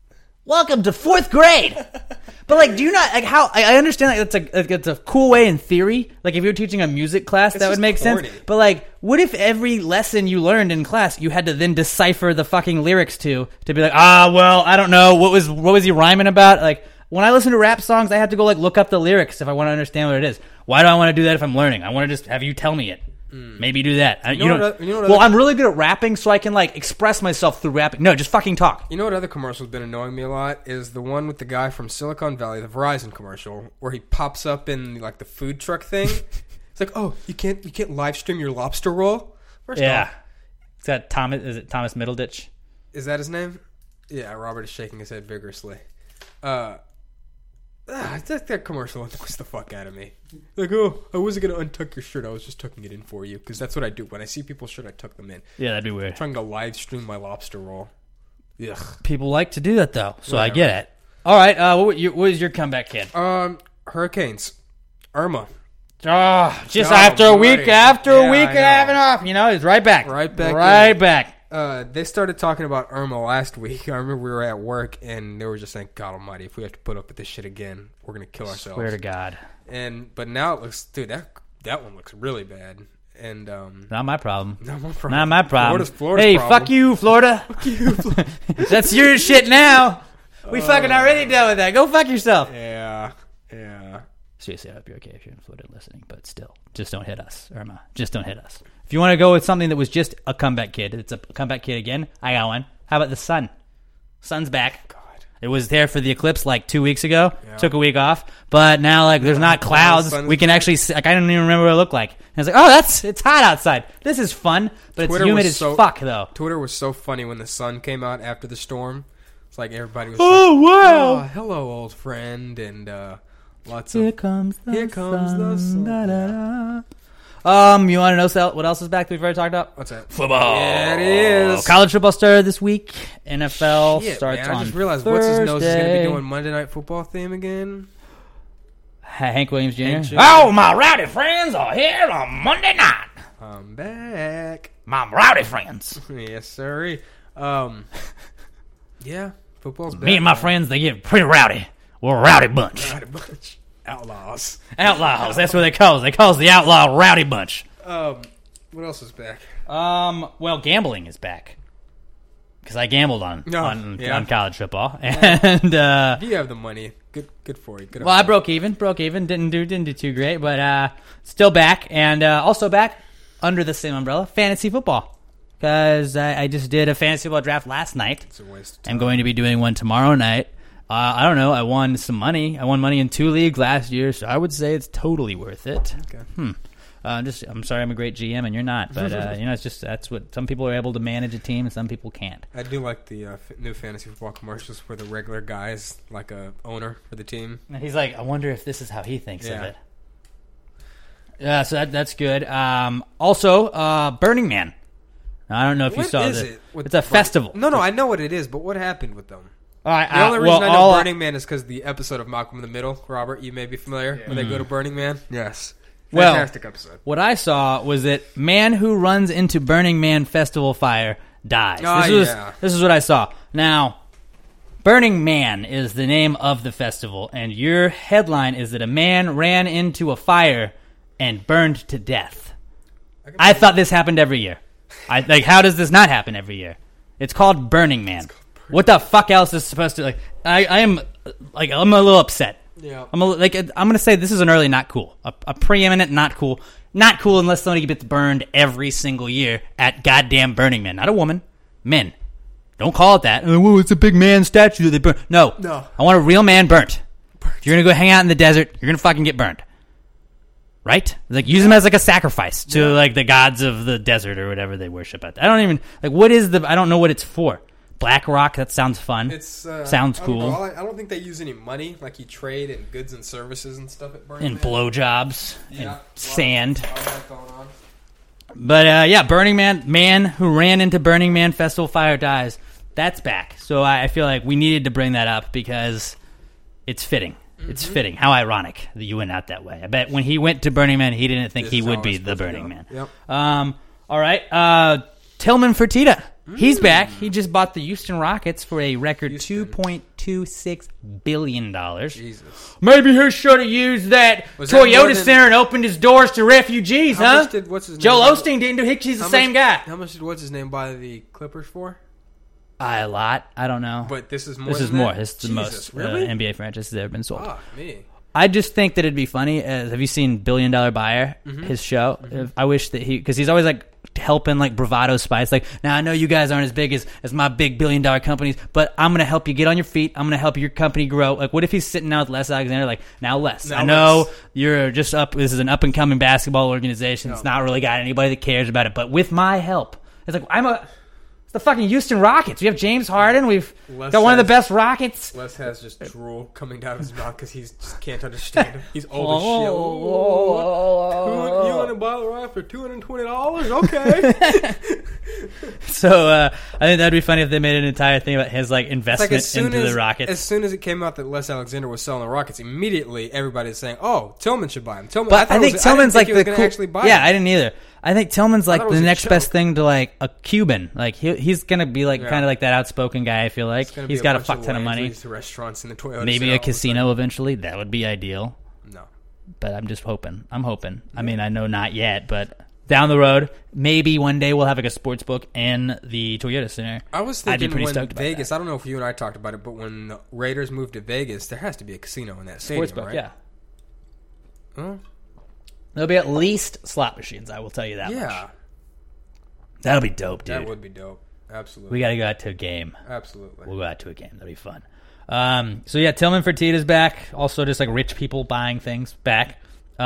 Welcome to 4th grade. But like, do you not like how? I understand that it's a cool way in theory. Like if you're teaching a music class, that would make sense. But like, what if every lesson you learned in class you had to then decipher the fucking lyrics to be like, well, I don't know what was he rhyming about? Like when I listen to rap songs, I have to go like look up the lyrics if I want to understand what it is. Why do I want to do that if I'm learning? I want to just have you tell me it. Maybe do that. I'm really good at rapping, so I can like express myself through rapping. No, just fucking talk. You know what other commercial's been annoying me a lot is the one with the guy from Silicon Valley, the Verizon commercial, where he pops up in like the food truck thing. It's like, oh, you can't live stream your lobster roll. First off, it's got Thomas. Is it Thomas Middleditch? Is that his name? Yeah, Robert is shaking his head vigorously. That commercial annoys the fuck out of me. Like, oh, I wasn't going to untuck your shirt. I was just tucking it in for you. Because that's what I do. When I see people's shirt, I tuck them in. Yeah, that'd be weird. I'm trying to live stream my lobster roll. Ugh. People like to do that, though. So I get it. All right, what was your comeback, kid? Hurricanes. Irma. Just after a week and a half and off. You know, it's right back. Right back. They started talking about Irma last week. I remember we were at work, and they were just saying, God almighty, if we have to put up with this shit again, we're going to kill ourselves. Swear to God. But now it looks, dude, that one looks really bad. And not my problem. Not my problem. Not my problem. Florida's hey, problem. Fuck you, Florida. Fuck you, Florida. That's your shit now. We fucking already done with that. Go fuck yourself. Yeah. Seriously, I hope you're okay if you're in Florida listening, but still, just don't hit us, Irma. Just don't hit us. If you want to go with something that was just a comeback kid, it's a comeback kid again, I got one. How about the sun? Sun's back. God. It was there for the eclipse like 2 weeks ago. Yeah. Took a week off, but now like there's not clouds. We can actually see, like I don't even remember what it looked like. And I was like, oh, it's hot outside. This is fun, but Twitter it's humid as fuck though. Twitter was so funny when the sun came out after the storm. It's like everybody was wow. Oh, hello, old friend, and lots Here of comes the sun. Da, da, da. You want to know what else is back that we've already talked about? What's that? Football. Yeah, it is. College football started this week. NFL starts man, on I just realized Thursday. what's his nose is going to be doing Monday Night Football theme again. Hank Williams Jr. Oh, my rowdy friends are here on Monday night. I'm back. My rowdy friends. Yes, sir. Yeah, football's back. Me and my friends, they get pretty rowdy. We're a rowdy bunch. Outlaws. That's what they call us. They call us the outlaw rowdy bunch. What else is back? Well, gambling is back. Because I gambled on college football. Yeah. And if you have the money, good for you. Well, I broke even. Didn't do too great, but still back. And also back under the same umbrella, fantasy football. Because I just did a fantasy football draft last night. It's a waste of time. I'm going to be doing one tomorrow night. I don't know. I won some money. I won money in 2 leagues last year, so I would say it's totally worth it. Okay. I'm sorry I'm a great GM and you're not, but it's just that's what some people are able to manage a team and some people can't. I do like the new fantasy football commercials where the regular guy's like a owner for the team. And he's like, I wonder if this is how he thinks of it. Yeah, so that's good. Also, Burning Man. I don't know if you saw this. It's a festival. No, I know what it is, but what happened with them? The only reason I know Burning Man is because the episode of Malcolm in the Middle, Robert, you may be familiar, when they go to Burning Man. Yes. Fantastic episode. What I saw was that man who runs into Burning Man festival fire dies. This is what I saw. Now, Burning Man is the name of the festival, and your headline is that a man ran into a fire and burned to death. I thought this happened every year. How does this not happen every year? It's called Burning Man. What the fuck else is supposed to I'm a little upset. Yeah. I'm gonna say this is an early not cool, a preeminent not cool unless somebody gets burned every single year at goddamn Burning Man. Not a woman, men. Don't call it that. Oh, it's a big man statue that they burn. No. I want a real man burnt. If you're gonna go hang out in the desert, you're gonna fucking get burned. Right? Use them as a sacrifice to the gods of the desert or whatever they worship at. I don't even I don't know what it's for. Black Rock, that sounds fun. Sounds cool. I don't think they use any money. You trade in goods and services and stuff at Burning Man. And blowjobs and sand. A lot of that going on. But Burning Man who ran into Burning Man festival fire dies. That's back. So I feel like we needed to bring that up because it's fitting. Mm-hmm. It's fitting. How ironic that you went out that way. I bet when he went to Burning Man, he didn't think he would be the Burning Man. Yep. All right. Tillman Fertitta. He's back. He just bought the Houston Rockets for a record $2.2 $1.26 billion. Jesus. Maybe he should have used that Was that more Toyota than- Center and opened his doors to refugees, How huh? much did what's his name Joel buy- Osteen didn't do Hickey's the How same much- guy. How much did what's his name buy the Clippers for? A lot. I don't know. But this is more. This is than more. that? This is the Jesus, most really? NBA franchise that's ever been sold. Fuck me. I just think that it'd be funny. Have you seen Billion Dollar Buyer? Mhm. His show. I wish that because he's always like helping like bravado spies. Like, now I know you guys aren't as big as my big $1 billion companies, but I'm gonna help you get on your feet. I'm gonna help your company grow. Like, what if he's sitting down with Les Alexander? Like, now Les, I know you're just up. This is an up and coming basketball organization. It's not really got anybody that cares about it, but with my help, it's like It's the fucking Houston Rockets. We have James Harden. We've got one of the best Rockets. Les has just drool coming down his mouth because he just can't understand him. He's old as shit. You want to buy the rock for $220? Okay. So I think that'd be funny if they made an entire thing about his like investment into the Rockets. As soon as it came out that Les Alexander was selling the Rockets, immediately everybody's saying, "Oh, Tillman should buy him." Tillman, But I think Tillman's like the cool. Actually buy Yeah, him. I didn't either. I think Tillman's like thought it the was a next joke. best thing to like a Cuban. Like he's gonna be like kind of like that outspoken guy. I feel like It's gonna he's be got a bunch fuck ton of money. Landry's restaurants in the Toyota Maybe Center a all the casino eventually. That would be ideal. No. But I'm just hoping. I'm hoping. I mean, I know not yet, but down the road, maybe one day we'll have like a sports book in the Toyota Center. I was I'd be thinking pretty when stoked about Vegas. that. I don't know if you and I talked about it, but when the Raiders moved to Vegas, there has to be a casino in that stadium, Sports book, right? yeah. Huh? There'll be at least slot machines. I will tell you that much. Yeah. That'll be dope, dude. That would be dope. Absolutely. We got to go out to a game. Absolutely. We'll go out to a game. That'll be fun. So yeah, Tillman Fertitta's back. Also, just like rich people buying things back.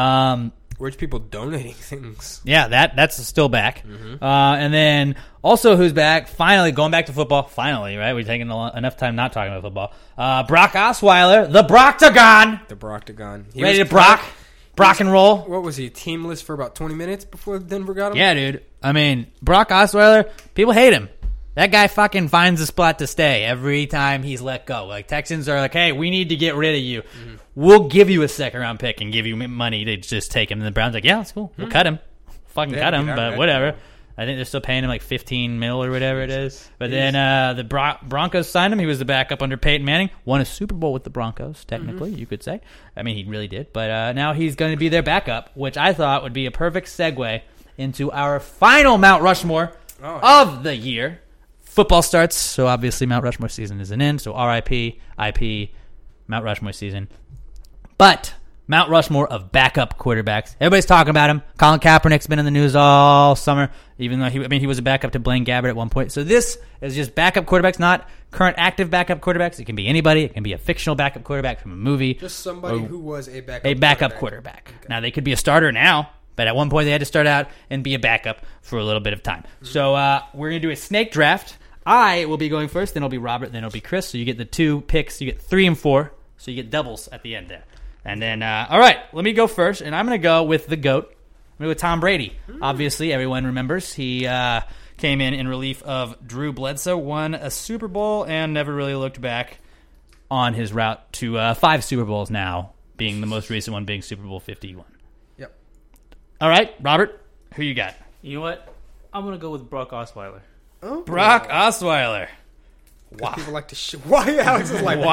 Rich people donating things. Yeah, that's still back. Mhm. And then also who's back? Finally going back to football. Finally, right? We're taking enough time not talking about football. Brock Osweiler, the Brocktagon. The Brocktagon. Ready to Brock and roll. What was he? Teamless for about 20 minutes before Denver got him? Yeah, dude. I mean, Brock Osweiler, people hate him. That guy fucking finds a spot to stay every time he's let go. Like, Texans are like, hey, we need to get rid of you. Mm-hmm. We'll give you a second-round pick and give you money to just take him. And the Browns are like, yeah, that's cool. We'll cut him. Fucking Yeah, cut him, get out, but right? whatever. I think they're still paying him like $15 million or whatever it is. But then the Broncos signed him. He was the backup under Peyton Manning. Won a Super Bowl with the Broncos, technically, you could say. I mean, he really did. But now he's going to be their backup, which I thought would be a perfect segue into our final Mount Rushmore of the year. Football starts, so obviously Mount Rushmore season isn't in. So RIP, IP, Mount Rushmore season. But Mount Rushmore of backup quarterbacks. Everybody's talking about him. Colin Kaepernick's been in the news all summer, even though he was a backup to Blaine Gabbert at one point. So this is just backup quarterbacks, not current active backup quarterbacks. It can be anybody. It can be a fictional backup quarterback from a movie. Just somebody who was a backup quarterback. Okay. Now, they could be a starter now, but at one point they had to start out and be a backup for a little bit of time. So we're going to do a snake draft. I will be going first, then it'll be Robert, then it'll be Chris. So you get the 2 picks. You get 3 and 4. So you get doubles at the end there. And then, all right, let me go first, and I'm going to go with the GOAT. I'm going to go with Tom Brady. Obviously, everyone remembers he came in relief of Drew Bledsoe, won a Super Bowl, and never really looked back on his route to 5 Super Bowls now, being the most recent one being Super Bowl 51. Yep. All right, Robert, who you got? You know what? I'm going to go with Brock Osweiler. Oh. Brock Osweiler. Why? People like to why? Alex is like,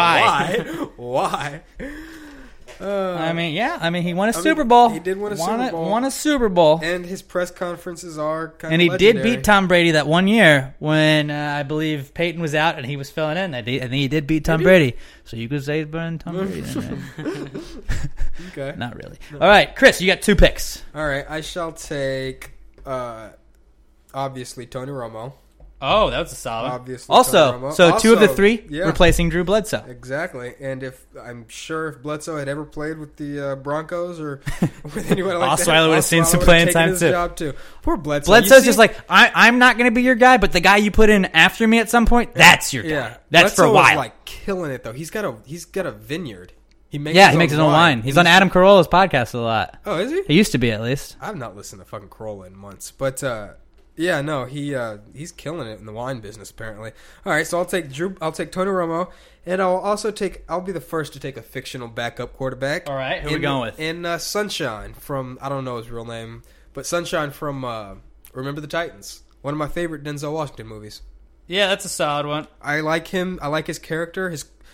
why? He won a Super Bowl. He did win a Super Bowl. Won a Super Bowl. And his press conferences are kind and of he legendary. did beat Tom Brady that one year when I believe Peyton was out and he was filling in. I think he did beat Tom Brady. So you could say he's better than Tom Brady. Then, Okay. Not really. All right, Chris, you got 2 picks. All right, I shall take, obviously, Tony Romo. Oh, that was a solid. Obviously, Also, Tony Romo. so 2 of the 3 yeah. replacing Drew Bledsoe. Exactly. And I'm sure if Bledsoe had ever played with the Broncos or with anyone like that, Osweiler would have seen some Osweiler playing would have taken time his too. job too. Poor Bledsoe. Bledsoe's just like, I'm not going to be your guy, but the guy you put in after me at some point, that's your guy. Yeah. That's Bledsoe for a while. is like killing it though. He's got a vineyard. He makes his own wine. He's on Adam Carolla's podcast a lot. Oh, is he? He used to be, at least. I've not listened to fucking Corolla in months, but yeah, no, he's killing it in the wine business apparently. All right, so I'll take Tony Romo, and I'll be the first to take a fictional backup quarterback. All right, who are we going with? And Sunshine from, I don't know his real name, but Sunshine from Remember the Titans, one of my favorite Denzel Washington movies. Yeah, that's a solid one. I like him. I like his character.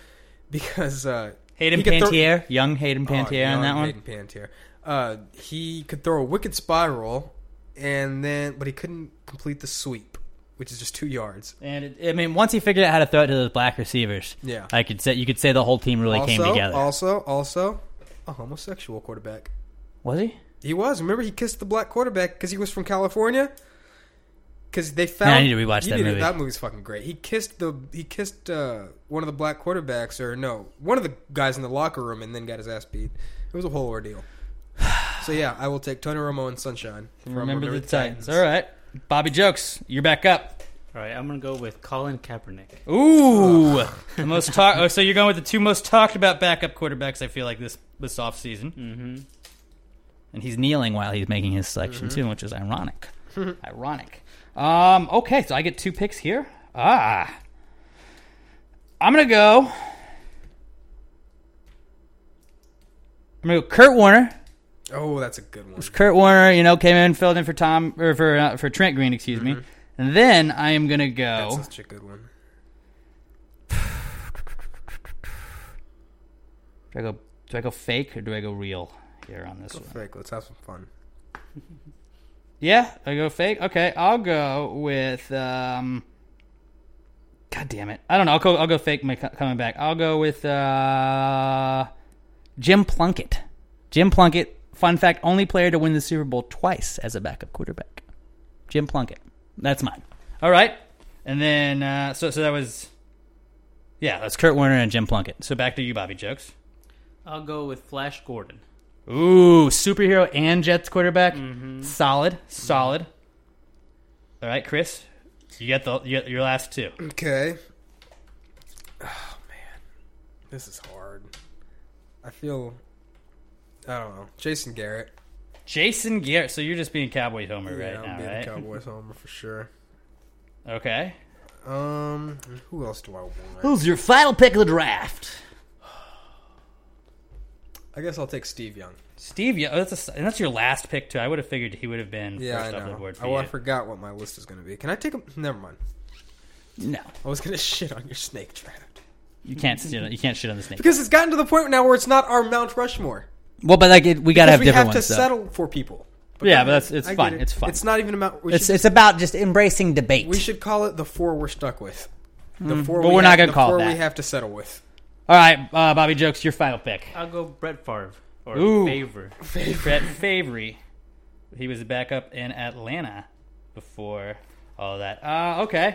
because Hayden Panettiere, young Hayden Panettiere on that one. Hayden Panettiere. He could throw a wicked spiral, but he couldn't complete the sweep, which is just 2 yards. And once he figured out how to throw it to those black receivers, yeah, you could say the whole team really came together. Also, a homosexual quarterback. Was he? He was. Remember, he kissed the black quarterback because he was from California. Because they found. I need to rewatch that movie. That movie's fucking great. He kissed one of the black quarterbacks, one of the guys in the locker room, and then got his ass beat. It was a whole ordeal. So yeah, I will take Tony Romo and Sunshine. Remember the Titans. All right, Bobby Jokes, you're back up. All right, I'm gonna go with Colin Kaepernick. Ooh, the most talk. So you're going with the 2 most talked about backup quarterbacks. I feel like this off season. Mm-hmm. And he's kneeling while he's making his selection too, which is ironic. Ironic. Okay, so I get 2 picks here. I'm gonna go Kurt Warner. Oh, that's a good one. Kurt Warner, came in, filled in for for Trent Green, excuse me. And then I am gonna go. That's such a good one. Do I go fake or do I go real here on this one? Fake. Let's have some fun. Yeah, I go fake. Okay, I'll go with. God damn it! I don't know. I'll go fake. Coming back. I'll go with Jim Plunkett. Jim Plunkett. Fun fact: only player to win the Super Bowl twice as a backup quarterback. Jim Plunkett. That's mine. All right, and then so that was. Yeah, that's Kurt Warner and Jim Plunkett. So back to you, Bobby Jokes. I'll go with Flash Gordon. Ooh, superhero and Jets quarterback. Mm-hmm. Solid. All right, Chris, you get your last 2. Okay. Oh man, this is hard. I don't know. Jason Garrett. So you're just being Cowboys homer right now, I'm being right? Cowboys homer for sure. Okay. Who else do I want? Who's your final pick of the draft? I guess I'll take Steve Young. Steve Young. And that's your last pick too. I would have figured he would have been first off the board for you. I forgot what my list is going to be. Can I take him? Never mind. No. I was going to shit on your snake draft. You can't shit on the snake because it's gotten to the point now where it's not our Mount Rushmore. Well, but we got to have different ones. We have to settle for people. Yeah, but it's fun. It's fun. It's not even about. It's about just embracing debate. We should call it the 4 we're stuck with. The 4 we're not going to call it that. The 4 we have to settle with. All right, Bobby Jokes, your final pick. I'll go Brett Favre. Brett Favre. He was a backup in Atlanta before all that. Okay.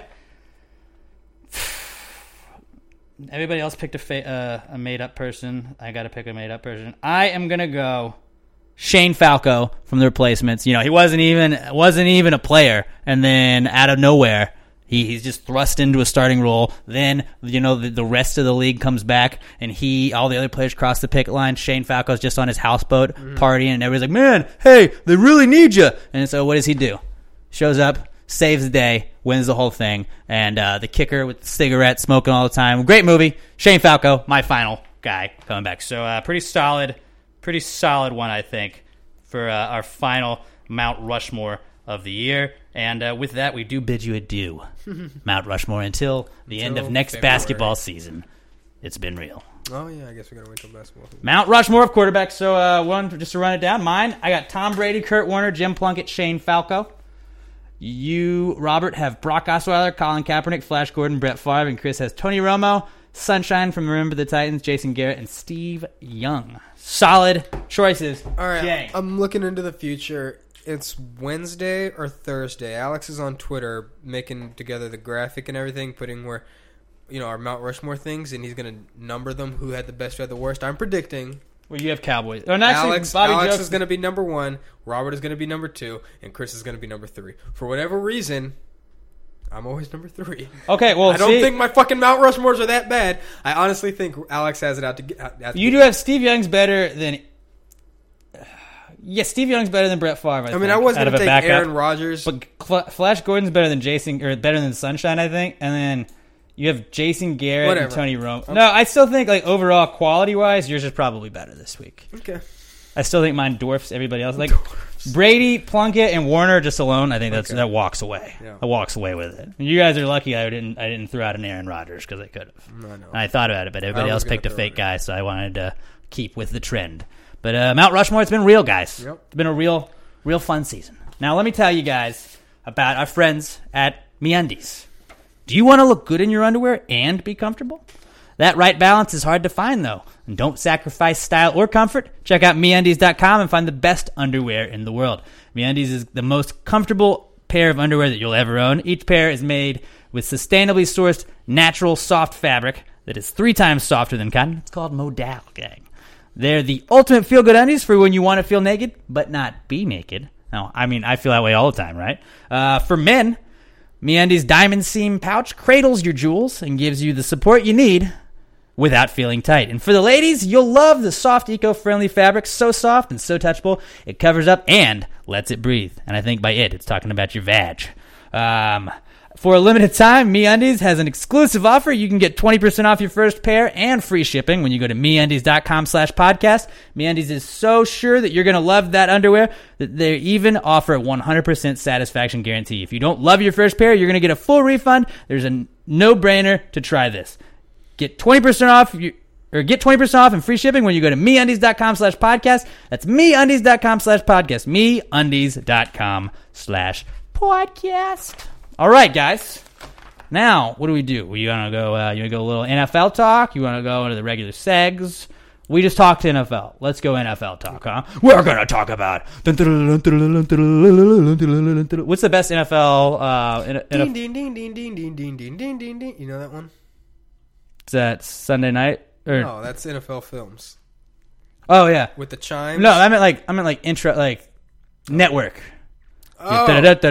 Everybody else picked a made-up person. I got to pick a made-up person. I am going to go Shane Falco from the Replacements. He wasn't even a player, and then out of nowhere, he's just thrust into a starting role. Then the rest of the league comes back, and all the other players cross the picket line. Shane Falco's just on his houseboat partying, and everybody's like, "Man, hey, they really need you." And so, what does he do? Shows up, saves the day, wins the whole thing, and the kicker with the cigarette, smoking all the time. Great movie. Shane Falco, my final guy coming back. So pretty solid one, I think, for our final Mount Rushmore of the year. And with that, we do bid you adieu, Mount Rushmore, until the end of next basketball season. It's been real. Oh, yeah, I guess we got to wait till basketball. Mount Rushmore of quarterbacks. So just to run it down, mine, I got Tom Brady, Kurt Warner, Jim Plunkett, Shane Falco. You, Robert, have Brock Osweiler, Colin Kaepernick, Flash Gordon, Brett Favre, and Chris has Tony Romo, Sunshine from Remember the Titans, Jason Garrett, and Steve Young. Solid choices. All right, Jay. I'm looking into the future. It's Wednesday or Thursday. Alex is on Twitter making together the graphic and everything, putting where, our Mount Rushmore things, and he's going to number them, who had the best, who had the worst. I'm predicting. Well, you have Cowboys. Oh, Alex is going to be number 1, Robert is going to be number 2, and Chris is going to be number 3. For whatever reason, I'm always number 3. Okay, well, I don't think my fucking Mount Rushmores are that bad. I honestly think Alex has it out to get. You do have Steve Young's better than. Yeah, Steve Young's better than Brett Favre. I mean, I was going to take Aaron Rodgers, but Flash Gordon's better than better than Sunshine, I think, and then. You have Jason Garrett and Tony Romo. No, I still think, overall, quality-wise, yours is probably better this week. Okay. I still think mine dwarfs everybody else. Like Brady, Plunkett, and Warner just alone, I think that walks away. Yeah. That walks away with it. You guys are lucky I didn't throw out an Aaron Rodgers because I could have. I know. I thought about it, but everybody else picked a fake guy, so I wanted to keep with the trend. But Mount Rushmore, it's been real, guys. Yep. It's been a real fun season. Now let me tell you guys about our friends at MeUndies. Do you want to look good in your underwear and be comfortable? That right balance is hard to find, though. And don't sacrifice style or comfort. Check out MeUndies.com and find the best underwear in the world. MeUndies is the most comfortable pair of underwear that you'll ever own. Each pair is made with sustainably sourced, natural, soft fabric that is 3 times softer than cotton. It's called Modal, gang. They're the ultimate feel-good undies for when you want to feel naked, but not be naked. No, I mean, I feel that way all the time, right? For men, MeUndies Diamond Seam Pouch cradles your jewels and gives you the support you need without feeling tight. And for the ladies, you'll love the soft, eco-friendly fabric. So soft and so touchable, it covers up and lets it breathe. And I think by it, it's talking about your vag. For a limited time, MeUndies has an exclusive offer. You can get 20% off your first pair and free shipping when you go to MeUndies.com/podcast. MeUndies is so sure that you're going to love that underwear that they even offer a 100% satisfaction guarantee. If you don't love your first pair, you're going to get a full refund. There's a no-brainer to try this. Get 20% off get 20% off and free shipping when you go to MeUndies.com/podcast. That's MeUndies.com/podcast. MeUndies.com/podcast. All right, guys. Now, what do? You want to go? You want to go a little NFL talk? You want to go into the regular segs? We just talked NFL. Let's go NFL talk, huh? We're gonna talk about what's the best NFL? Ding ding ding ding ding ding ding ding ding ding ding. You know that one? Is that Sunday night? Or? No, that's NFL Films. Oh yeah, with the chimes. No, I meant like intro, like network. Oh.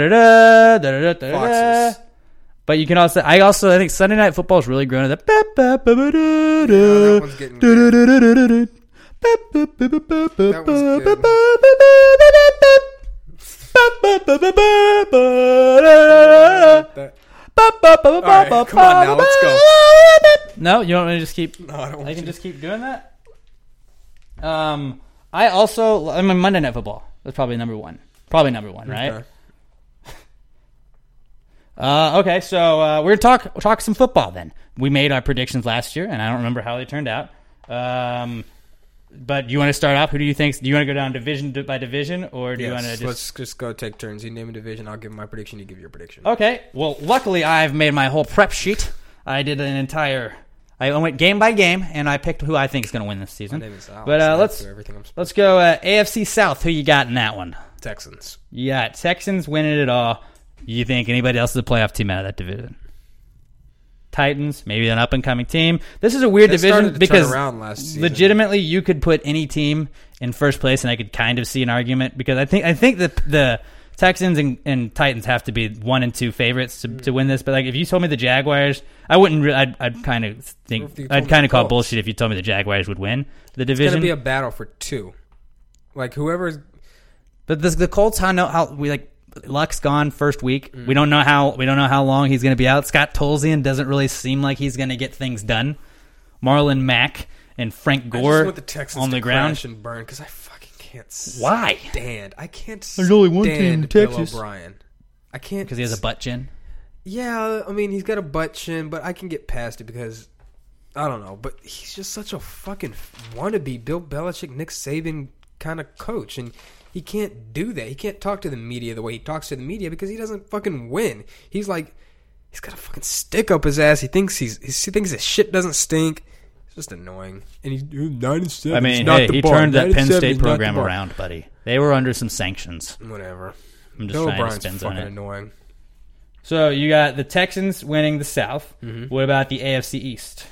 Foxes. But you can also, I think Sunday Night Football is really grown to the. That one's getting good. That was good. All right, come on now, let's go. No, you want me to just keep? No, I don't want I can to. just keep doing that. I mean, Monday Night Football. That's probably number one. Probably number one, right? Okay, so we're gonna talk some football then. We made our predictions last year, and I don't remember how they turned out. But you want to start off? Who do you think? Do you want to go down division by division, or do you want to just? Let's just go take turns. You name a division, I'll give my prediction. You give your prediction. Okay. Well, luckily I've made my whole prep sheet. I did an entire. I went game by game, and I picked who I think is going to win this season. My name is Alex. But let's go AFC South. Who you got in that one? Texans. Yeah, Texans winning it all. You think anybody else is a playoff team out of that division? Titans, maybe an up-and-coming team. This is a weird division because legitimately you could put any team in first place, and I could kind of see an argument because I think the Texans and Titans have to be 1 and 2 favorites to win this. But like if you told me the Jaguars, I wouldn't. I'd kind of think I'd kind of call bullshit if you told me the Jaguars would win the division. It's gonna be a battle for 2. Like whoever's. But the Colts, Luck's gone first week. We don't know how long he's going to be out. Scott Tolzien doesn't really seem like he's going to get things done. Marlon Mack and Frank Gore want the Texans on the ground and burn because I fucking can't. Why? I can't. There's only one team in Bill Texas. O'Brien. I can't because he has a butt chin. Yeah, I mean he's got a butt chin, but I can get past it because I don't know. But he's just such a fucking wannabe Bill Belichick, Nick Saban kind of coach, and he can't do that. He can't talk to the media the way he talks to the media because he doesn't fucking win. He's got a fucking stick up his ass. He thinks his shit doesn't stink. It's just annoying. And he's 9-7. I mean, he turned that Penn State program around, buddy. They were under some sanctions. Whatever. I'm just Bill trying O'Brien's to spin on fucking it. annoying. So you got the Texans winning the South. Mm-hmm. What about the AFC East?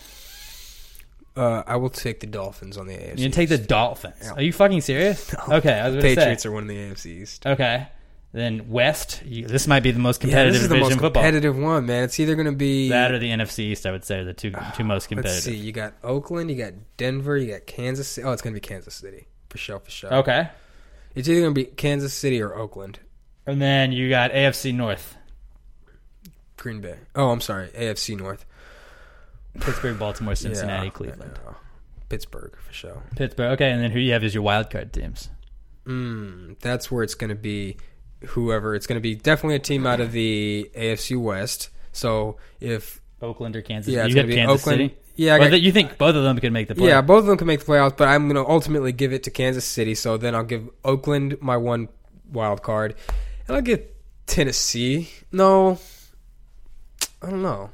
I will take the Dolphins on the AFC. You take the Dolphins? Yeah. Are you fucking serious? No. Okay, I was going to say Patriots are winning the AFC East. Okay, then West. This might be the most competitive this is the division most in football. Competitive one, man. It's either going to be that or the NFC East. I would say are the two most competitive. Let's see. You got Oakland, you got Denver, you got Kansas City. Oh, it's going to be Kansas City for sure. Okay, it's either going to be Kansas City or Oakland. And then you got AFC North. Green Bay. Oh, I'm sorry, AFC North. Pittsburgh, Baltimore, Cincinnati, Cleveland. Pittsburgh for sure. Pittsburgh. Okay, and then who you have as your wild card teams? That's where it's going to be whoever. It's going to be definitely a team out of the AFC West. So if Oakland or Kansas, yeah, you have Kansas Oakland, City. Yeah, you think both of them could make the playoffs? Yeah, both of them can make the playoffs, but I'm going to ultimately give it to Kansas City. So then I'll give Oakland my one wild card, and I'll give Tennessee. No, I don't know.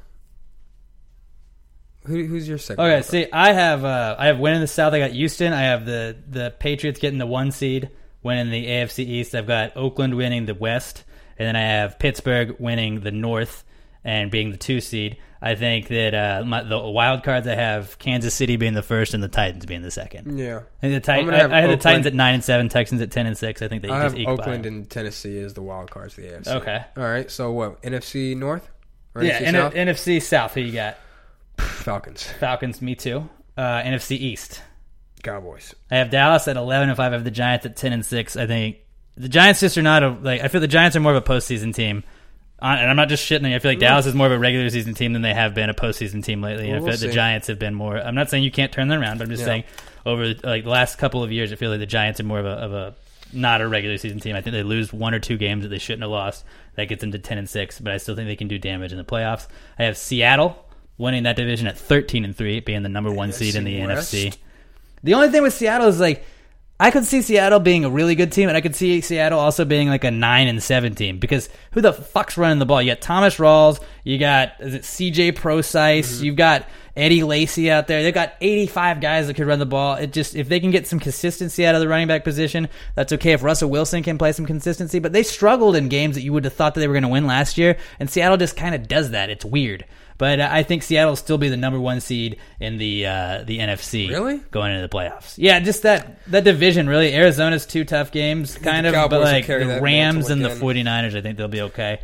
Who's your second? Okay, see, I have winning the South. I got Houston. I have the Patriots getting the 1 seed, winning the AFC East. I've got Oakland winning the West, and then I have Pittsburgh winning the North and being the 2 seed. I think that the wild cards, I have Kansas City being the first and the Titans being the second. Yeah, and I had the Titans at 9-7, Texans at 10-6. I think they I just have Oakland and Tennessee as the wild cards for the AFC. Okay, all right. So what? NFC North? Or yeah, NFC South? NFC South. Who you got? Falcons. Me too. NFC East. Cowboys. I have Dallas at 11-5. I have the Giants at 10-6. I think the Giants just are not I feel the Giants are more of a postseason team. And I'm not just shitting. I feel like Dallas is more of a regular season team than they have been a postseason team lately. I feel like the Giants have been more. I'm not saying you can't turn them around, but I'm just saying over the last couple of years, I feel like the Giants are more of a not a regular season team. I think they lose 1 or 2 games that they shouldn't have lost. That gets them to 10-6, but I still think they can do damage in the playoffs. I have Seattle winning that division at 13-3, being the number 1 seed in the NFC. The only thing with Seattle is I could see Seattle being a really good team, and I could see Seattle also being like a 9-7 team, because who the fuck's running the ball? You got Thomas Rawls, you got CJ Prosise, you've got Eddie Lacy out there. They've got 85 guys that could run the ball. It just, if they can get some consistency out of the running back position, that's okay. If Russell Wilson can play some consistency, but they struggled in games that you would have thought that they were going to win last year, and Seattle just kind of does that. It's weird. But I think Seattle will still be the number 1 seed in the NFC. Really? Going into the playoffs. Yeah, just that division, really. Arizona's 2 tough games, kind of. But like the Rams and the 49ers, I think they'll be okay.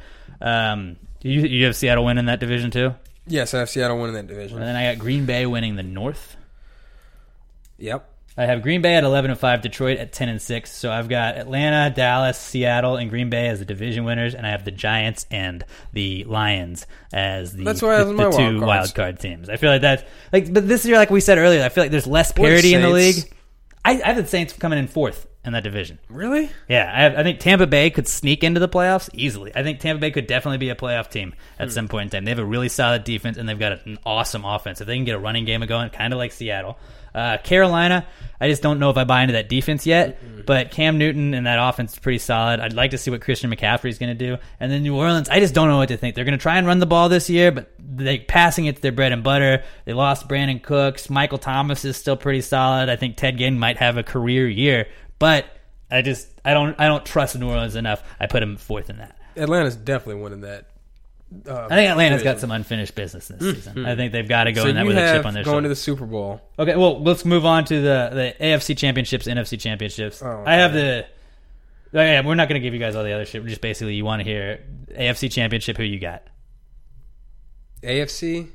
You have Seattle winning that division too? Yes, I have Seattle winning that division. And then I got Green Bay winning the North. Yep. I have Green Bay at 11-5, Detroit at 10-6. So I've got Atlanta, Dallas, Seattle, and Green Bay as the division winners, and I have the Giants and the Lions as the 2 wild card teams. I feel like that's but this year, like we said earlier, I feel like there's less parity in the league. I have the Saints coming in 4th in that division. Really? Yeah, I think Tampa Bay could sneak into the playoffs easily. I think Tampa Bay could definitely be a playoff team at some point in time. They have a really solid defense, and they've got an awesome offense. If they can get a running game going, kind of like Seattle. Carolina, I just don't know if I buy into that defense yet, but Cam Newton and that offense is pretty solid. I'd like to see what Christian McCaffrey is going to do. And then New Orleans, I just don't know what to think. They're going to try and run the ball this year, but passing it's their bread and butter. They lost Brandon Cooks. Michael Thomas is still pretty solid. I think Ted Ginn might have a career year, but I don't trust New Orleans enough. I put him 4th in that. Atlanta's definitely winning that. I think Atlanta's got some unfinished business this season. I think they've got to go in that with a chip on their shoulder. Going to the Super Bowl. Okay, well, let's move on to the AFC Championships, NFC Championships. Oh, okay. I have we're not going to give you guys all the other shit. Just basically, you want to hear AFC Championship. Who you got? AFC,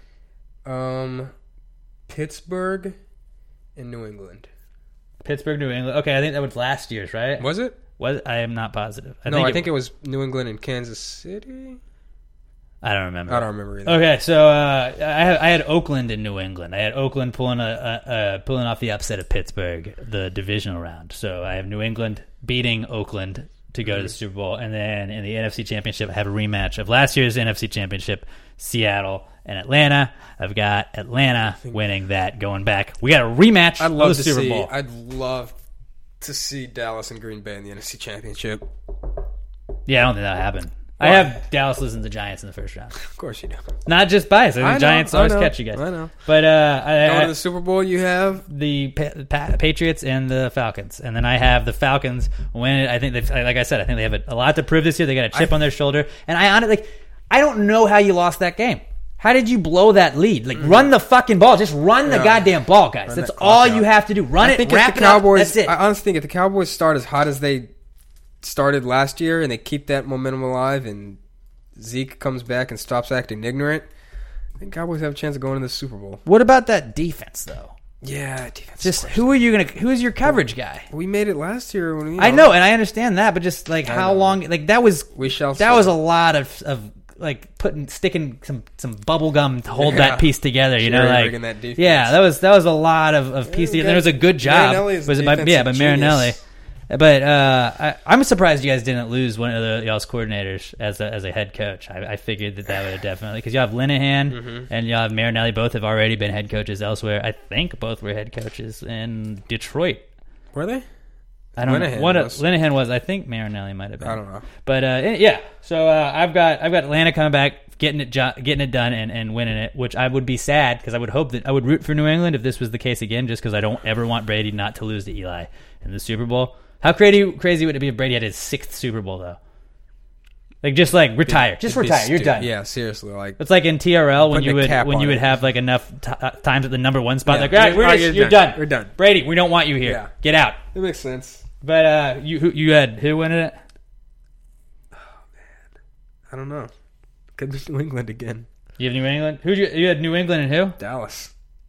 Pittsburgh, and New England. Pittsburgh, New England. Okay, I think that was last year's, right? Was it? I am not positive. I think it was New England and Kansas City. I don't remember. I don't remember either. Okay, so I had Oakland and New England. I had Oakland pulling off the upset of Pittsburgh, the divisional round. So I have New England beating Oakland to go to the Super Bowl, and then in the NFC Championship, I have a rematch of last year's NFC Championship, Seattle and Atlanta. I've got Atlanta winning that, going back. We got a rematch of the Super Bowl. I'd love to see Dallas and Green Bay in the NFC Championship. Yeah, I don't think that'll happen. I have Dallas losing to the Giants in the first round. Of course you do. Not just bias. The Giants always catch you guys. I know. But going to the Super Bowl, you have the Patriots and the Falcons, and then I have the Falcons win. I think like I said, I think they have a lot to prove this year. They got a chip on their shoulder, and I don't know how you lost that game. How did you blow that lead? Run the fucking ball. Just run the goddamn ball, guys. That's all you have to do. Run it, wrap it up. That's it. I honestly think if the Cowboys start as hot as they started last year and they keep that momentum alive and Zeke comes back and stops acting ignorant, I think Cowboys have a chance of going to the Super Bowl. What about that defense, though? Yeah, defense. Just who is your coverage guy? We made it last year when I know, and I understand that, but just how long? That was a lot of sticking some bubble gum to hold that piece together. You know, like that defense. Yeah, that was a lot of pieces. There was a good job. Was it by Marinelli? But I'm surprised you guys didn't lose one of y'all's coordinators as a head coach. I figured that would have definitely, because you have Linehan and you have Marinelli. Both have already been head coaches elsewhere. I think both were head coaches in Detroit. Were they? I don't know. Linehan was. I think Marinelli might have been. I don't know. But yeah. So I've got Atlanta coming back, getting it done, and winning it. Which I would be sad, because I would hope that I would root for New England if this was the case again, just because I don't ever want Brady not to lose to Eli in the Super Bowl. How crazy would it be if Brady had his 6th Super Bowl, though? Just retire. Just retire. You're done. Yeah, seriously. It's like in TRL when you would have enough times at the number 1 spot. Yeah. All right, you're done. We're done. Brady, we don't want you here. Yeah. Get out. It makes sense. But you had who winning it? Oh man, I don't know. Could be New England again. You have New England. You had New England and who? Dallas.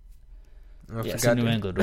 New England.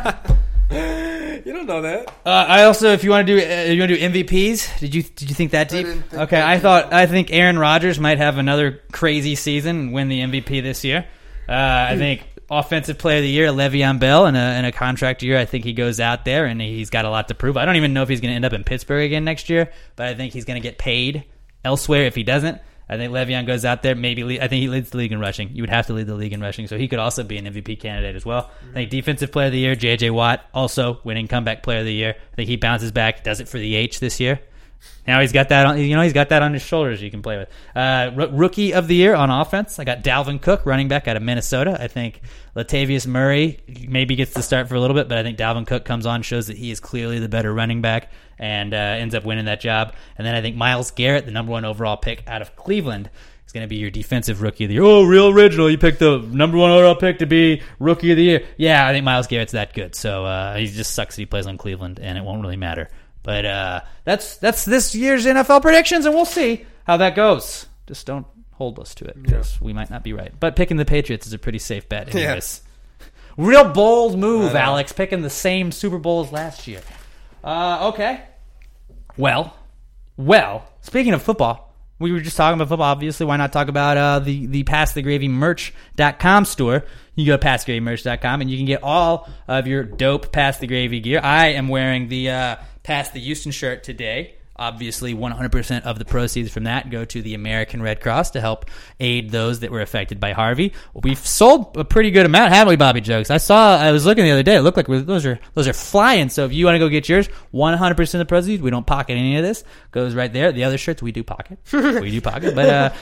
You don't know that. I also, if you want to do MVPs, did you think that deep? Okay, I think Aaron Rodgers might have another crazy season and win the MVP this year. I think Offensive Player of the Year, Le'Veon Bell, in a contract year. I think he goes out there and he's got a lot to prove. I don't even know if he's going to end up in Pittsburgh again next year, but I think he's going to get paid elsewhere if he doesn't. I think Le'Veon goes out there. I think he leads the league in rushing. You would have to lead the league in rushing, so he could also be an MVP candidate as well. I think Defensive Player of the Year, J.J. Watt, also winning Comeback Player of the Year. I think he bounces back, does it for the H this year. Now he's got that on. He's got that on his shoulders. You can play with. Rookie of the Year on offense, I got Dalvin Cook, running back out of Minnesota. I think Latavius Murray maybe gets the start for a little bit, but I think Dalvin Cook comes on, shows that he is clearly the better running back, and ends up winning that job. And then I think Myles Garrett, the number 1 overall pick out of Cleveland, is going to be your Defensive Rookie of the Year. Oh, real original! You picked the number 1 overall pick to be Rookie of the Year. Yeah, I think Myles Garrett's that good. So he just sucks that he plays on Cleveland, and it won't really matter. But that's this year's NFL predictions, and we'll see how that goes. Just don't hold us to it, because we might not be right. But picking the Patriots is a pretty safe bet anyways. Yes. Real bold move, Alex, picking the same Super Bowl as last year. Okay. Well, speaking of football, we were just talking about football. Obviously, why not talk about the PassTheGravyMerch.com store? You go to PassTheGravyMerch.com, and you can get all of your dope Pass the Gravy gear. I am wearing the Pass the Houston shirt today. Obviously, 100% of the proceeds from that go to the American Red Cross to help aid those that were affected by Harvey. We've sold a pretty good amount, haven't we, Bobby Jokes? I was looking the other day. It looked like those are flying. So if you want to go get yours, 100% of the proceeds, we don't pocket any of this, goes right there. The other shirts we do pocket. We do pocket, but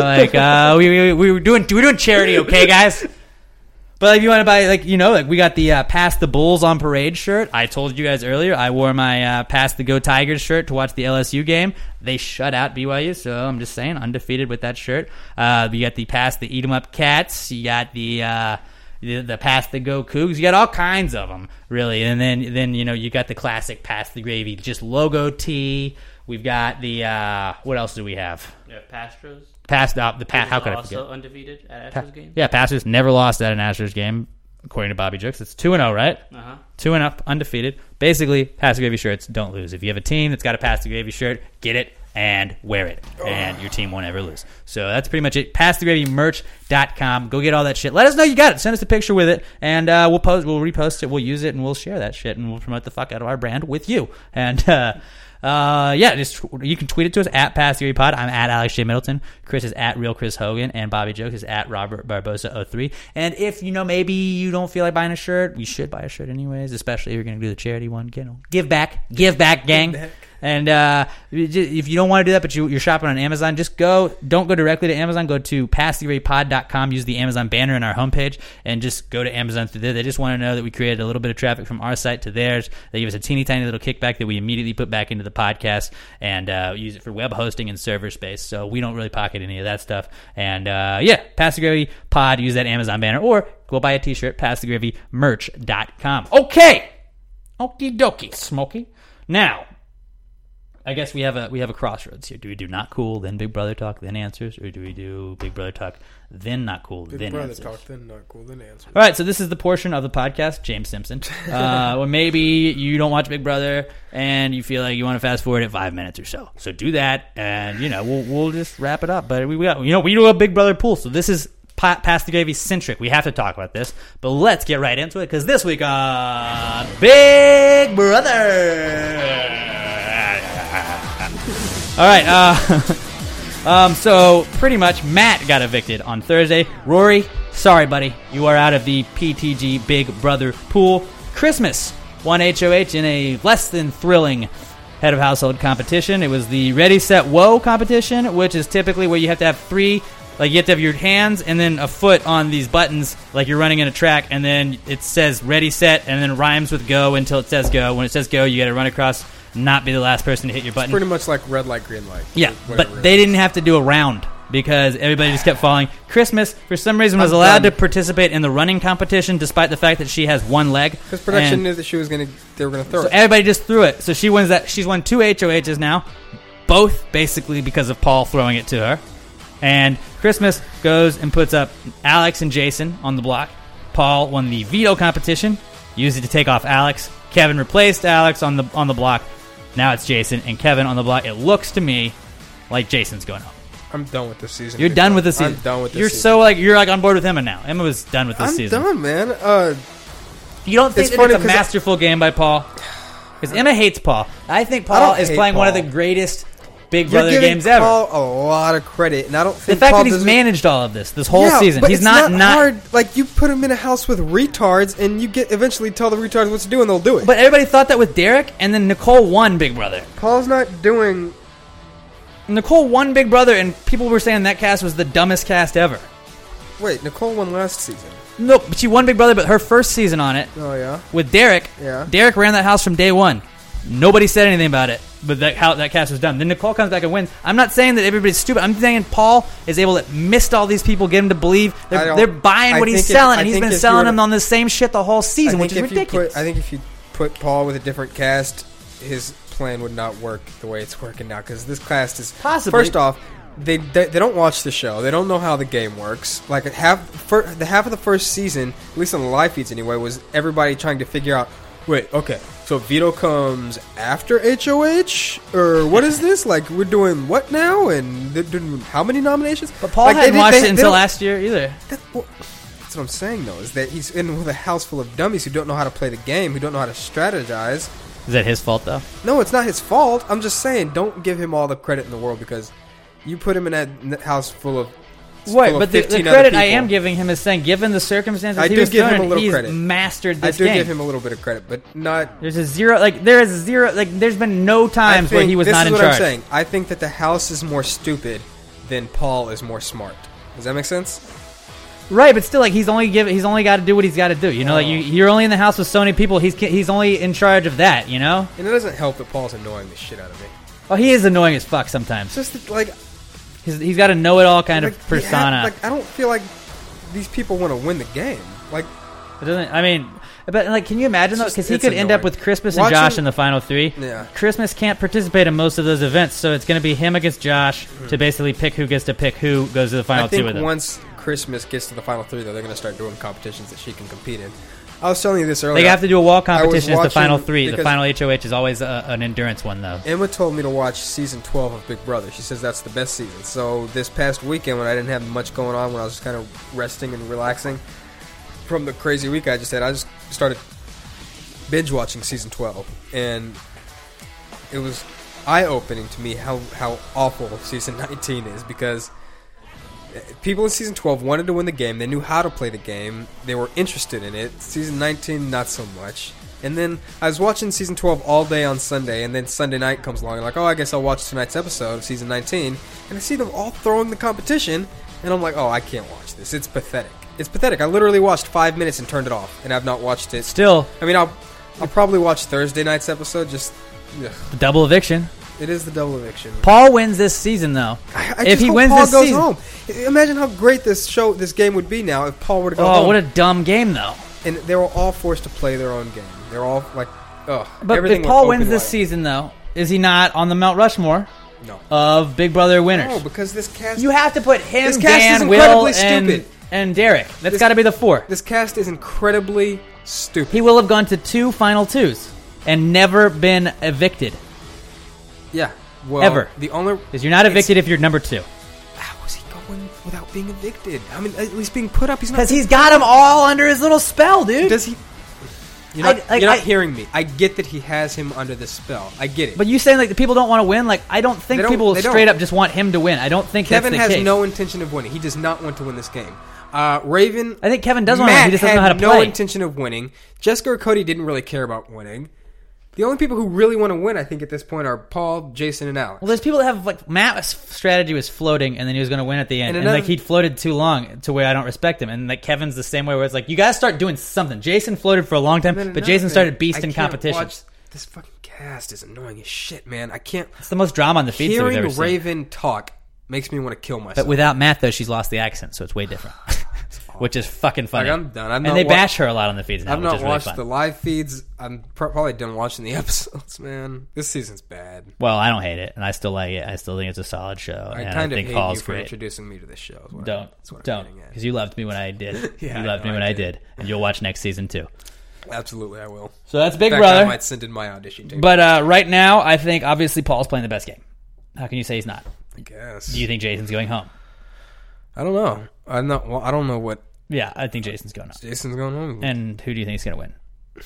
we were doing charity, okay, guys? But if you want to buy, we got the Pass the Bulls on Parade shirt. I told you guys earlier, I wore my Pass the Go Tigers shirt to watch the LSU game. They shut out BYU, so I'm just saying, undefeated with that shirt. You got the Pass the Eat 'em Up Cats. You got the Pass the Go Cougs. You got all kinds of them, really. And then you got the classic Pass the Gravy, just logo tee. We've got the, what else do we have? Yeah, Pastros. How could I forget? Also undefeated at Astros game? Yeah, Pastors never lost at an Astros game, according to Bobby Jokes. It's 2-0, right? Uh-huh. 2-0, undefeated. Basically, Pass the Gravy shirts don't lose. If you have a team that's got a Pass the Gravy shirt, get it and wear it, and your team won't ever lose. So that's pretty much it. PassTheGravyMerch.com. Go get all that shit. Let us know you got it. Send us a picture with it, and we'll repost it, we'll use it, and we'll share that shit, and we'll promote the fuck out of our brand with you. And just you can tweet it to us at PassTheGravyPod. I'm at Alex J. Middleton. Chris is at Real Chris Hogan, and Bobby Jokes is at Robert Barbosa 03. And if maybe you don't feel like buying a shirt, we should buy a shirt anyways, especially if you're going to do the charity one. Give back, gang. And if you don't want to do that, but you're shopping on Amazon, don't go directly to Amazon. Go to PassTheGravyPod.com. Use the Amazon banner in our homepage, and just go to Amazon through there. They just want to know that we created a little bit of traffic from our site to theirs. They give us a teeny tiny little kickback that we immediately put back into the podcast, and use it for web hosting and server space. So we don't really pocket any of that stuff. And Pass the Gravy Pod. Use that Amazon banner, or go buy a t-shirt. PassTheGravyMerch.com. Okay, okie dokie, Smokey. Now, I guess we have a crossroads here. Do we do not cool, then Big Brother talk, then answers, or do we do Big Brother talk, then not cool, Big then Brother answers? talk, then not cool, then answers. All right, so this is the portion of the podcast, James Simpson. Well, maybe you don't watch Big Brother and you feel like you want to fast forward at 5 minutes or so. So do that, and we'll just wrap it up. But we do a Big Brother pool, so this is Pass the Gravy centric. We have to talk about this, but let's get right into it because this week on Big Brother. All right, so pretty much Matt got evicted on Thursday. Rory, sorry, buddy. You are out of the PTG Big Brother pool. Christmas won HOH in a less than thrilling head of household competition. It was the Ready, Set, Whoa competition, which is typically where you have to have three, like you have to have your hands and then a foot on these buttons, like you're running in a track, and then it says Ready, Set, and then rhymes with go until it says go. When it says go, you got to run across, not be the last person to hit your button. It's pretty much like red light, green light. Yeah, but they didn't have to do a round because everybody just kept falling. Christmas, for some reason, was allowed to participate in the running competition despite the fact that she has one leg. Because production knew that they were going to throw it. So everybody just threw it. So she wins that. She's won 2 HOHs now, both basically because of Paul throwing it to her. And Christmas goes and puts up Alex and Jason on the block. Paul won the veto competition, used it to take off Alex. Kevin replaced Alex on the block. Now it's Jason and Kevin on the block. It looks to me like Jason's going home. I'm done with this season. You're done with this season. I'm done with this You're season. so you're on board with Emma now. Emma was done with this season. I'm done, man. You don't think it's a masterful game by Paul? Because Emma hates Paul. I think Paul is playing one of the greatest Big Brother games ever. You're giving Paul a lot of credit, and I don't think the fact Paul that he's managed all of this whole season. But He's it's not hard. Like, you put him in a house with retards, and you eventually tell the retards what to do, and they'll do it. But everybody thought that with Derek, and then Nicole won Big Brother. Paul's not doing... Nicole won Big Brother, and people were saying that cast was the dumbest cast ever. Wait, Nicole won last season. No, but she won Big Brother, but her first season on it. Oh, yeah? With Derek. Yeah. Derek ran that house from day one. Nobody said anything about it, but how that cast was done. Then Nicole comes back and wins. I'm not saying that everybody's stupid. I'm saying Paul is able to mist all these people, get him to believe. They're buying what he's selling, and he's been selling them on the same shit the whole season, which is ridiculous. I think if you put Paul with a different cast, his plan would not work the way it's working now, because this cast is... Possibly. First off, they don't watch the show. They don't know how the game works. Like, half of the first season, at least on the live feeds anyway, was everybody trying to figure out, wait, okay, so veto comes after HOH? Or what is this? Like, we're doing what now? And they're doing how many nominations? But Paul hadn't watched it until last year either. That's what I'm saying, though, is that he's in with a house full of dummies who don't know how to play the game, who don't know how to strategize. Is that his fault, though? No, it's not his fault. I'm just saying, don't give him all the credit in the world, because you put him in that house full of... Right, but the credit I am giving him is saying, given the circumstances I he do was give him a in, little he's credit. mastered this I do game. give him a little bit of credit, but not... There's been no times where he was not in charge. This is what I'm saying. I think that the house is more stupid than Paul is more smart. Does that make sense? Right, but still, like he's only got to do what he's got to do. You know, like you're only in the house with so many people. He's only in charge of that. You know, and it doesn't help that Paul's annoying the shit out of me. Oh, he is annoying as fuck sometimes. Just like he's got a know-it-all kind of persona. I don't feel like these people want to win the game. Like, it doesn't. I mean, but like, can you imagine though? Because he could end up with Christmas and Josh in the final 3. Yeah. Christmas can't participate in most of those events, so it's going to be him against Josh to basically pick who gets to pick who goes to the final 2 with him. Once Christmas gets to the final 3, though, they're going to start doing competitions that she can compete in. I was telling you this earlier. They have to do a wall competition as the final 3. The because final HOH is always an endurance one, though. Emma told me to watch season 12 of Big Brother. She says that's the best season. So this past weekend, when I didn't have much going on, when I was just kind of resting and relaxing from the crazy week I just had, I just started binge watching season 12, and it was eye-opening to me how awful season 19 is, because people in season 12 wanted to win the game. They knew how to play the game. They were interested in it. Season 19, not so much. And then I was watching season 12 all day on Sunday, and then Sunday night comes along, and like, oh, I guess I'll watch tonight's episode of season 19, and I see them all throwing the competition, and I'm like, oh, I can't watch this. It's pathetic. It's pathetic. I literally watched 5 minutes and turned it off, and I've not watched it. Still. I mean, I'll probably watch Thursday night's episode, just... Ugh. The double eviction. It is the double eviction. Paul wins this season, though. If he wins this season, home. Imagine how great this game would be now if Paul were to go home. Oh, what a dumb game, though. And they were all forced to play their own game. They're all like, ugh. But if Paul wins this season, though, is he not on the Mount Rushmore No. of Big Brother winners? No, because this cast... You have to put him, This cast is Dan, Will, incredibly stupid. and Derek. That's got to be the 4. This cast is incredibly stupid. He will have gone to 2 final 2s and never been evicted. Yeah. Well, Ever. The only... Because you're not evicted if you're number 2. How is he going without being evicted? I mean, at least being put up. He's not... Because he's got them all under his little spell, dude. Does he... You're not hearing me. I get that he has him under the spell. I get it. But you saying like the people don't want to win? Like I don't think people they straight don't. up just want him to win. I don't think Kevin that's the has case. no intention of winning. He does not want to win this game. Raven... I think Kevin does want to win. He just doesn't know how to no play. intention of winning. Jessica or Cody didn't really care about winning. The only people who really want to win, I think, at this point are Paul, Jason, and Alex. Well, there's people that have like Matt's strategy was floating, and then he was going to win at the end, and like he'd floated too long to where I don't respect him, and like Kevin's the same way where it's like you got to start doing something. Jason floated for a long time, but Jason started beasting competition. This fucking cast is annoying as shit, man. I can't. It's the most drama on the feeds that we've ever Hearing seen. Raven talk makes me want to kill myself. But without Matt, though, she's lost the accent, so it's way different. Which is fucking funny. Like, I'm done. And they bash her a lot on the feeds now, I've which not is really watched fun. the live feeds. I'm probably done watching the episodes, man. This season's bad. Well, I don't hate it, and I still like it. I still think it's a solid show. I and kind I of think hate Paul's you for great. introducing me to this show. Don't, because you loved me when I did. Yeah, you loved me when I did, and you'll watch next season too. Absolutely, I will. So that's Big in fact, Brother. I might send in my audition tape. But right now, I think obviously Paul's playing the best game. How can you say he's not? I guess. Do you think Jason's going home? I don't know. I don't know what. Yeah, I think Jason's going home. Jason's going home. And who do you think is going to win?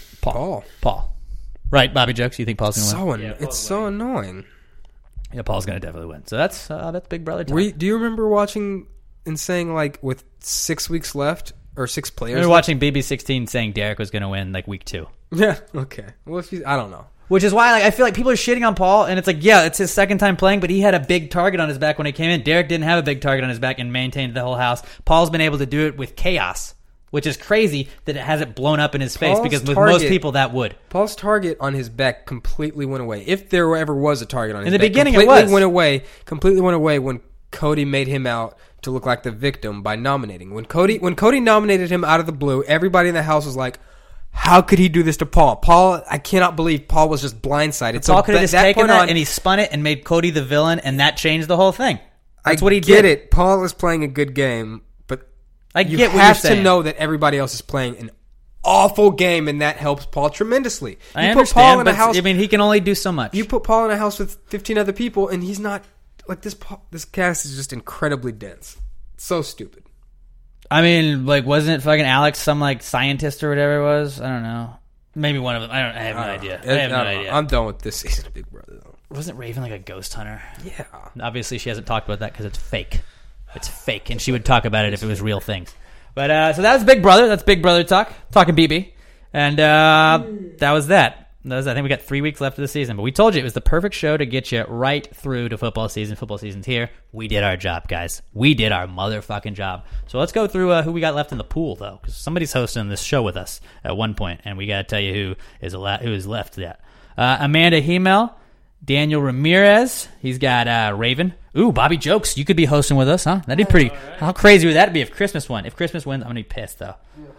Paul. Right, Bobby Jokes. You think Paul's going to win? It's so annoying. Yeah, Paul's going to definitely win. So that's Big Brother time. Do you remember watching and saying like with 6 weeks left or 6 players? I remember watching BB16 saying Derek was going to win like week 2. Yeah. Okay. Well, I don't know. Which is why I feel like people are shitting on Paul, and it's like, yeah, it's his second time playing, but he had a big target on his back when he came in. Derek didn't have a big target on his back and maintained the whole house. Paul's been able to do it with chaos, which is crazy that it hasn't blown up in his face, because with most people that would. Paul's target on his back completely went away. If there ever was a target on his back. In the beginning it was. Completely went away when Cody made him out to look like the victim by nominating. When Cody nominated him out of the blue, everybody in the house was like, how could he do this to Paul? I cannot believe Paul was just blindsided. Paul could have just taken that and he spun it and made Cody the villain, and that changed the whole thing. That's what he did. I get it. Paul is playing a good game, but you have to know that everybody else is playing an awful game, and that helps Paul tremendously. I understand, but I mean, he can only do so much. You put Paul in a house with 15 other people, and he's not like this. This cast is just incredibly dense. So stupid. I mean, like, wasn't it fucking Alex some, like, scientist or whatever it was? I don't know. Maybe one of them. I have no idea. I have no idea. I'm done with this season of Big Brother, though. Wasn't Raven like a ghost hunter? Yeah. Obviously, she hasn't talked about that because it's fake. It's fake, and she would talk about it if it was real things. But, so that was Big Brother. That's Big Brother talk. Talking BB. And that was that. I think we got 3 weeks left of the season. But we told you it was the perfect show to get you right through to football season. Football season's here. We did our job, guys. We did our motherfucking job. So let's go through who we got left in the pool, though, because somebody's hosting this show with us at one point, and we got to tell you who is left yet. Amanda Hemel, Daniel Ramirez. He's got Raven. Ooh, Bobby Jokes. You could be hosting with us, huh? That'd be pretty. Right. How crazy would that be if Christmas won? If Christmas wins, I'm gonna be pissed, though.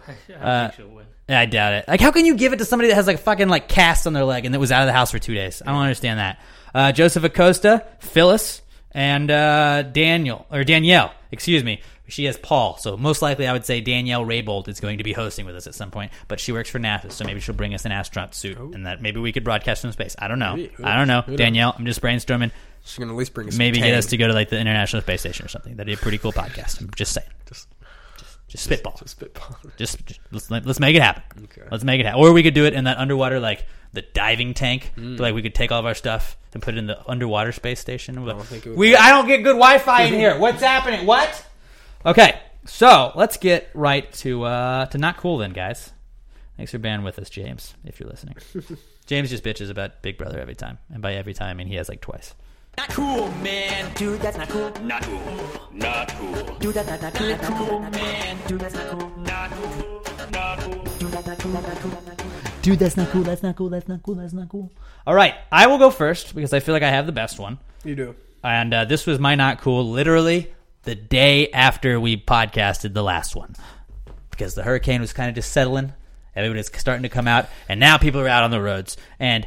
I think she'll win. I doubt it. Like, how can you give it to somebody that has like fucking like cast on their leg and that was out of the house for 2 days? I don't understand that. Joseph Acosta, Phyllis, and Danielle. Excuse me. She has Paul, so most likely I would say Danielle Raybold is going to be hosting with us at some point. But she works for NASA, so maybe she'll bring us an astronaut suit, and that maybe we could broadcast from space. I don't know. Danielle, I'm just brainstorming. She's gonna at least bring us maybe get us to go to like the International Space Station or something. That'd be a pretty cool podcast. I'm just saying. Just spitball. Just let's make it happen. Okay. Let's make it happen. Or we could do it in that underwater, like the diving tank. Like we could take all of our stuff and put it in the underwater space station. I don't get good Wi-Fi in here. What's happening? What? Okay, so let's get right to Not Cool then, guys. Thanks for being with us, James, if you're listening. James just bitches about Big Brother every time, and by every time I mean he has like twice. Not cool, man. Dude, that's not cool. Not cool. Not cool. Dude, that's not cool. Not cool, man. Dude, that's not cool. Not cool. Not cool. Dude, that's not cool. Not cool. Not cool. Dude, that's not cool. That's not cool. That's not cool. That's not cool. All right, I will go first because I feel like I have the best one. You do. And this was my Not Cool literally the day after we podcasted the last one, because the hurricane was kind of just settling. Everybody was starting to come out, and now people are out on the roads. And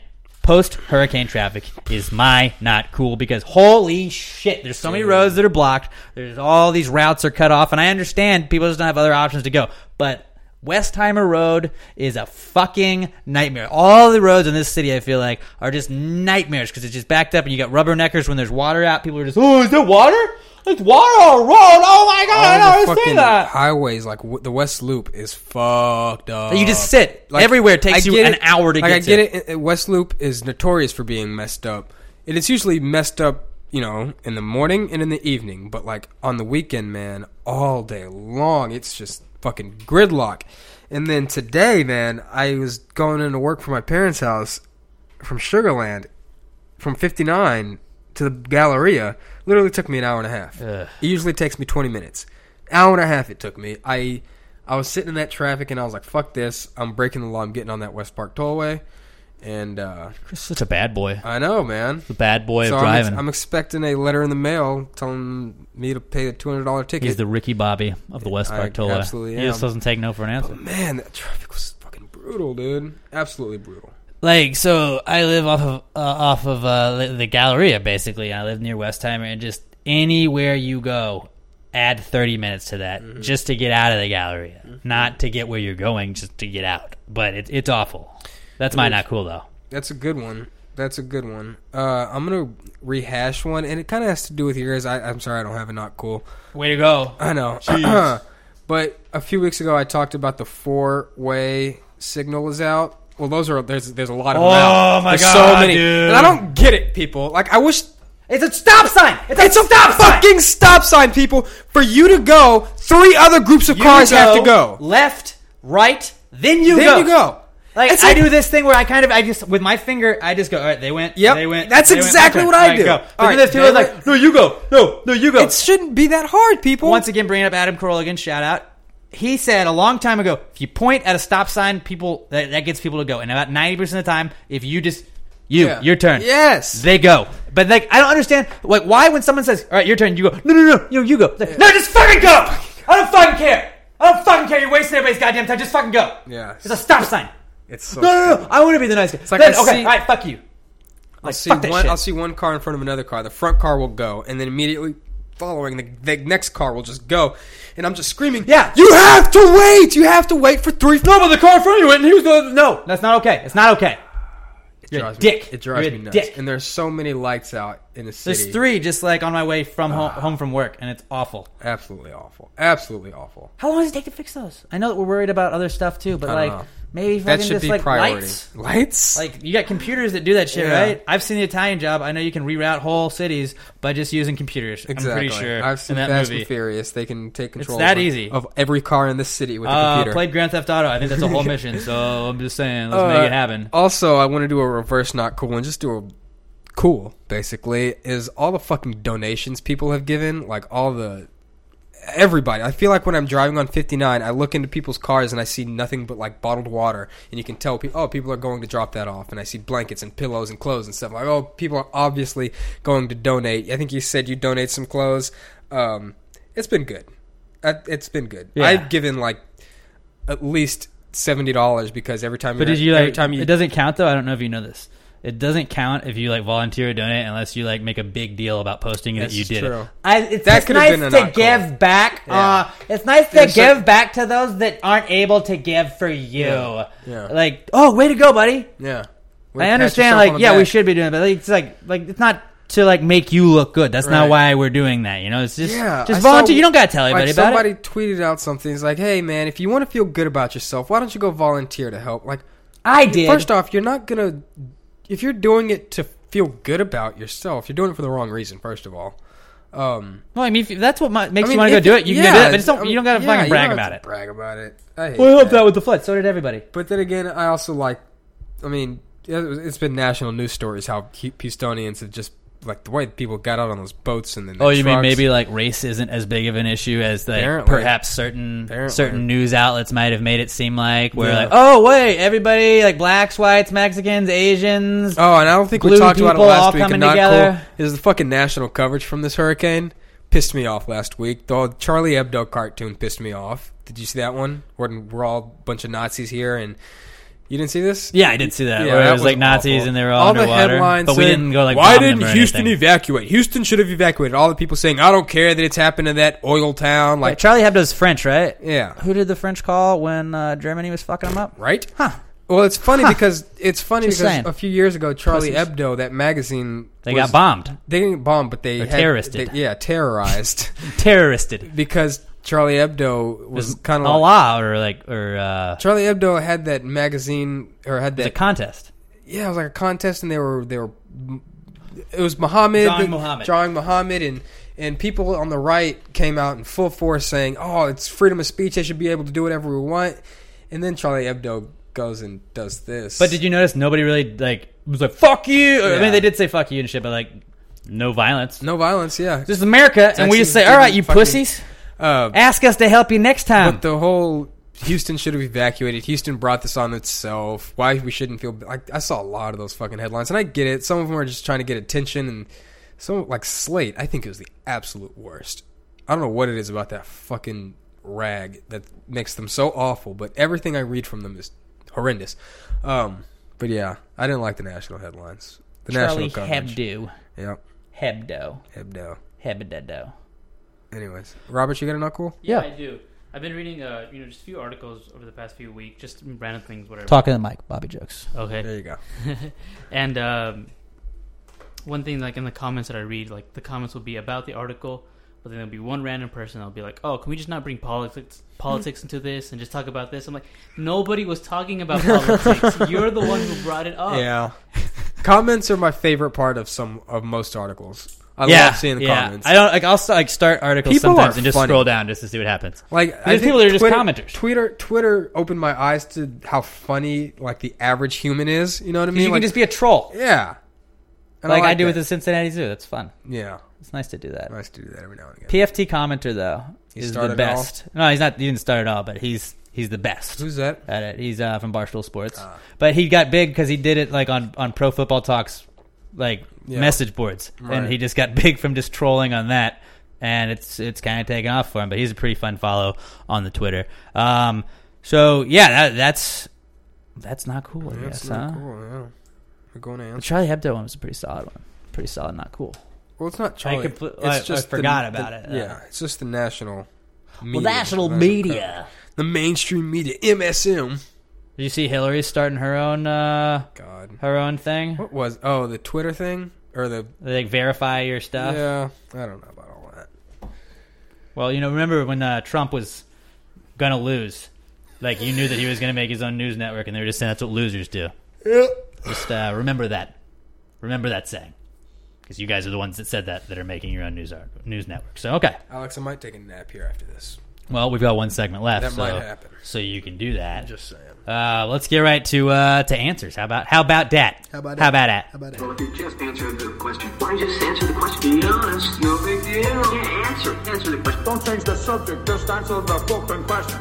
post-hurricane traffic is not cool because holy shit, there's so many roads that are blocked. There's all these routes are cut off, and I understand people just don't have other options to go. But Westheimer Road is a fucking nightmare. All the roads in this city, I feel like, are just nightmares because it's just backed up, and you got rubberneckers when there's water out. People are just, oh, is there water? There's water on a road. Oh my god, I don't understand that. Highways, like the West Loop, is fucked up. You just sit everywhere. It takes you an hour to get to. I get it. West Loop is notorious for being messed up. And it's usually messed up, in the morning and in the evening. But like on the weekend, man, all day long, it's just fucking gridlock. And then today, man, I was going into work from my parents' house from Sugarland, from 59 to the Galleria. Literally took me an hour and a half. Ugh. It usually takes me 20 minutes. Hour and a half it took me. I was sitting in that traffic and I was like, fuck this. I'm breaking the law. I'm getting on that West Park Tollway. And Chris is such a bad boy. I know, man. The bad boy of driving. I'm expecting a letter in the mail telling me to pay a $200 ticket. He's the Ricky Bobby of the West Park Tollway. Absolutely He just doesn't take no for an answer. But man, that traffic was fucking brutal, dude. Absolutely brutal. Like, so I live off of the Galleria, basically. I live near Westheimer, and just anywhere you go, add 30 minutes to that just to get out of the Galleria. Not to get where you're going, just to get out. But it's awful. That's not cool, though. That's a good one. I'm going to rehash one, and it kind of has to do with yours. I'm sorry I don't have a not cool. Way to go. I know. But a few weeks ago, I talked about the 4-way signal is out. Well, there's a lot of them out. Oh, my There's God, so many. dude. And I don't get it, people. Like, I wish... It's a stop sign! It's a fucking stop sign, people! For you to go, 3 other groups of cars have to go. Left, right, then you go. Like, I do this thing where I just, with my finger, I just go, all right, they went, yep. they went. That's exactly what I do. Go. But then there's people like, no, you go. No, you go. It shouldn't be that hard, people. Once again, bringing up Adam Carolla again, shout out. He said a long time ago, if you point at a stop sign, that gets people to go. And about 90% of the time, if you just, your turn. Yes. They go. But like, I don't understand, like, why when someone says, all right, your turn, you go, no, you go. Like, no, just fucking go. I don't fucking care. You're wasting everybody's goddamn time. Just fucking go. Yeah. It's a stop sign. It's so no. I want to be the nice guy. It's like all right, fuck you. I'll see one car in front of another car. The front car will go, and then immediately following, the next car will just go. And I'm just screaming, yeah, you have to wait! You have to wait for 3... No, but the car in front of you went, and he was going... No, that's not okay. It's not okay. It drives me nuts. And there's so many lights out in the city. There's 3 just like on my way from home from work, and it's awful. Absolutely awful. Absolutely awful. How long does it take to fix those? I know that we're worried about other stuff too, but like... Maybe that should be priority. Lights? Like, you got computers that do that shit, right? I've seen the Italian Job. I know you can reroute whole cities by just using computers. Exactly. I'm pretty sure. I've seen Fast and Furious. They can take control easy. of every car in this city with a computer. Played Grand Theft Auto. I think that's a whole mission, so I'm just saying, let's make it happen. Also, I want to do a reverse not cool and just do a cool, basically, is all the fucking donations people have given, like all the... Everybody. I feel like when I'm driving on 59, I look into people's cars and I see nothing but like bottled water, and you can tell people are going to drop that off, and I see blankets and pillows and clothes and stuff. Like, oh, people are obviously going to donate. I think you said you donate some clothes. It's been good. It's been good. Yeah. I've given like at least $70 because every time. But it doesn't count though. I don't know if you know this. It doesn't count if you like volunteer or donate unless you like make a big deal about posting that you did it. It's nice to give back. Yeah. It's nice to give back to those that aren't able to give for you. Yeah. Like, oh, way to go, buddy. Yeah. I understand. Like, yeah, we should be doing it, but it's like it's not to like make you look good. That's not why we're doing that. You know, it's just volunteer. You don't gotta tell anybody about it. Somebody tweeted out something. It's like, hey man, if you want to feel good about yourself, why don't you go volunteer to help? Like, I did. First off, you're not gonna. If you're doing it to feel good about yourself, you're doing it for the wrong reason, first of all. Well, I mean, if that's what makes you want to go do it, you can go do it, but you don't got to fucking brag about it. Brag about it. I helped out with the flood. So did everybody. But then again, I also like, I mean, it's been national news stories how Houstonians have just, like, the way people got out on those boats and then you mean maybe, like, race isn't as big of an issue as, like, perhaps certain news outlets might have made it seem like, where, like, oh, wait, everybody, like, blacks, whites, Mexicans, Asians, oh, and I don't think we talked about it last week, and not cool is the fucking national coverage from this hurricane pissed me off last week. The Charlie Hebdo cartoon pissed me off. Did you see that one? Where we're all a bunch of Nazis here, and You didn't see this? Yeah, I did see that. Yeah, where that it was like Nazis awful. and they were all the underwater. headlines But we said, didn't go like, why bomb them didn't or Houston anything. evacuate? Houston should have evacuated. All the people saying, I don't care that it's happened to that oil town. Like Charlie Hebdo's French, right? Yeah. Who did the French call when Germany was fucking them up? Right? Huh. Well, it's funny because Just saying. a few years ago, Charlie Pussies. Hebdo, that magazine, They got bombed. They didn't bomb, but they Or had, terroristed. terrorized. Terroristed. Because Charlie Hebdo was kind of Allah Charlie Hebdo had that magazine or had it was that a contest. Yeah, it was like a contest, and they were. It was Muhammad Drawing Muhammad, and people on the right came out in full force saying, "Oh, it's freedom of speech. They should be able to do whatever we want." And then Charlie Hebdo goes and does this. But did you notice nobody really was like "fuck you"? I Yeah. mean, they did say "fuck you" and shit, but like no violence. No violence. Yeah, This is America, and we just say, "All right, you pussies, ask us to help you next time." But the whole Houston should have evacuated. Houston brought this on itself. Why we shouldn't feel like I saw a lot of those fucking headlines, and I get it. Some of them are just trying to get attention, and some like Slate. I think it was the absolute worst. I don't know what it is about that fucking rag that makes them so awful, but everything I read from them is horrendous. But yeah, I didn't like the national headlines. The Charlie national coverage. Hebdo. Yep. Hebdo. Anyways, Robert, you got a not cool? Yeah, I do. I've been reading, just a few articles over the past few weeks, just random things, whatever. Talking to the mic, Bobby jokes. Okay. There you go. And one thing, like in the comments that I read, like the comments will be about the article, but then there'll be one random person that'll be like, "Oh, can we just not bring politics into this and just talk about this?" I'm like, nobody was talking about politics. You're the one who brought it up. Yeah. Comments are my favorite part of most articles. I love seeing the comments. I don't like. I'll start articles People sometimes are and just funny. scroll down just to see what happens. Like I there's think people that are just Twitter, commenters. Twitter opened my eyes to how funny like the average human is. You know what I mean? You can just be a troll. Yeah. And Like I like do that. with the Cincinnati Zoo. That's fun. Yeah. It's nice to do that. Nice to do that every now and again. PFT commenter though is the started it all? best. No, he's not. He didn't start it all, but he's the best. Who's that? At it. He's from Barstool Sports, but he got big because he did it like on Pro Football Talks, message boards, and he just got big from just trolling on that, and it's kind of taken off for him. But he's a pretty fun follow on the Twitter. So yeah, that's not cool. I guess, not huh? cool. Yeah. We're going to The answer. Charlie Hebdo one was a pretty solid one. Pretty solid, not cool. Well, it's not Charlie. I forgot about it. Yeah, it's just the national. Well, media. national media. The mainstream media, MSM. Did you see Hillary starting her own her own thing? What was? Oh, the Twitter thing or the They verify your stuff. Yeah, I don't know about all that. Well, remember when Trump was gonna lose? Like you knew that he was gonna make his own news network, and they were just saying that's what losers do. Yeah. Just remember that. Remember that saying, because you guys are the ones that said that are making your own news network. So okay. Alex, I might take a nap here after this. Well, we've got one segment left. That might happen. So you can do that. Just saying. Let's get right to answers. How about that? How about that? Well, if you just answer the question, why just answer the question? Be honest, no big deal. Yeah, answer the question. Don't change the subject, just answer the fucking question.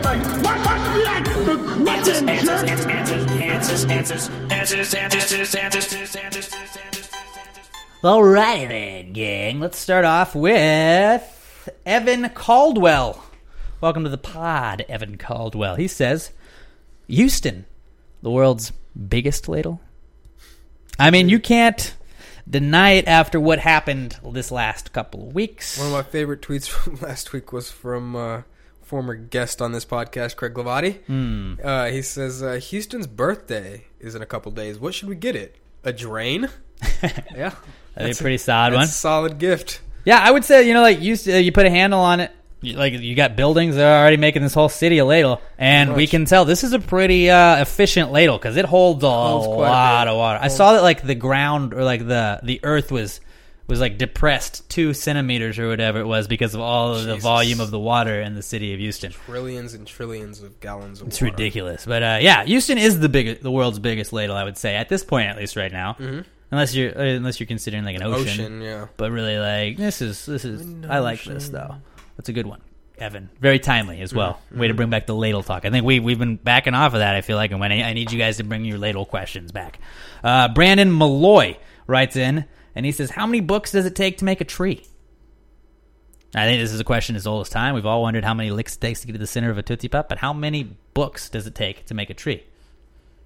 Alrighty then, gang. Let's start off with Evan Caldwell. Welcome to the pod, Evan Caldwell. He says, Houston, the world's biggest ladle. I mean, you can't deny it after what happened this last couple of weeks. One of my favorite tweets from last week was from former guest on this podcast, Craig Glavati. He says, Houston's birthday is in a couple days. What should we get it? A drain? Yeah. That'd be a pretty solid one. That's a solid gift. Yeah, I would say, you put a handle on it. You got buildings that are already making this whole city a ladle, and we can tell this is a pretty efficient ladle because it holds a lot of water. I saw that the ground or the earth was depressed 2 centimeters or whatever it was because of all of the volume of the water in the city of Houston. Trillions and trillions of gallons of water. It's ridiculous, but Houston is the world's biggest ladle. I would say at this point, at least right now. Mm-hmm. Unless you're considering an ocean. Yeah. But really, this is. I like this though. That's a good one, Evan. Very timely as well. Mm-hmm. Way to bring back the ladle talk. I think we've been backing off of that. I feel like, and when I need you guys to bring your ladle questions back. Brandon Malloy writes in and he says, "How many books does it take to make a tree?" I think this is a question as old as time. We've all wondered how many licks it takes to get to the center of a Tootsie Pop, but how many books does it take to make a tree?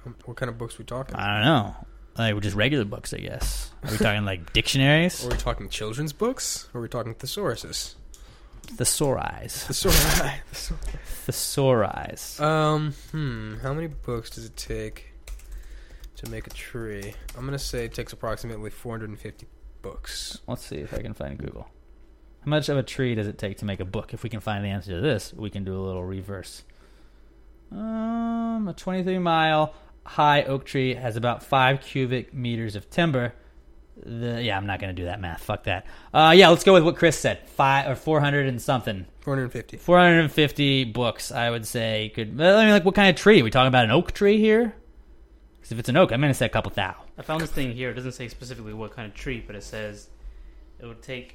What kind of books we talking? I don't know. Like just regular books, I guess. Are we talking like dictionaries? Are we talking children's books? Or are we talking thesauruses? Thesauries. Thesauries. How many books does it take to make a tree? I'm gonna say it takes approximately 450 books. Let's see if I can find Google. How much of a tree does it take to make a book? If we can find the answer to this, we can do a little reverse. A 23-mile high oak tree has about 5 cubic meters of timber. I'm not going to do that math. Fuck that. Let's go with what Chris said. 400 and something. 450. 450 books, I would say. What kind of tree? Are we talking about an oak tree here? Because if it's an oak, I'm going to say a couple thou. I found this thing here. It doesn't say specifically what kind of tree, but it says it would take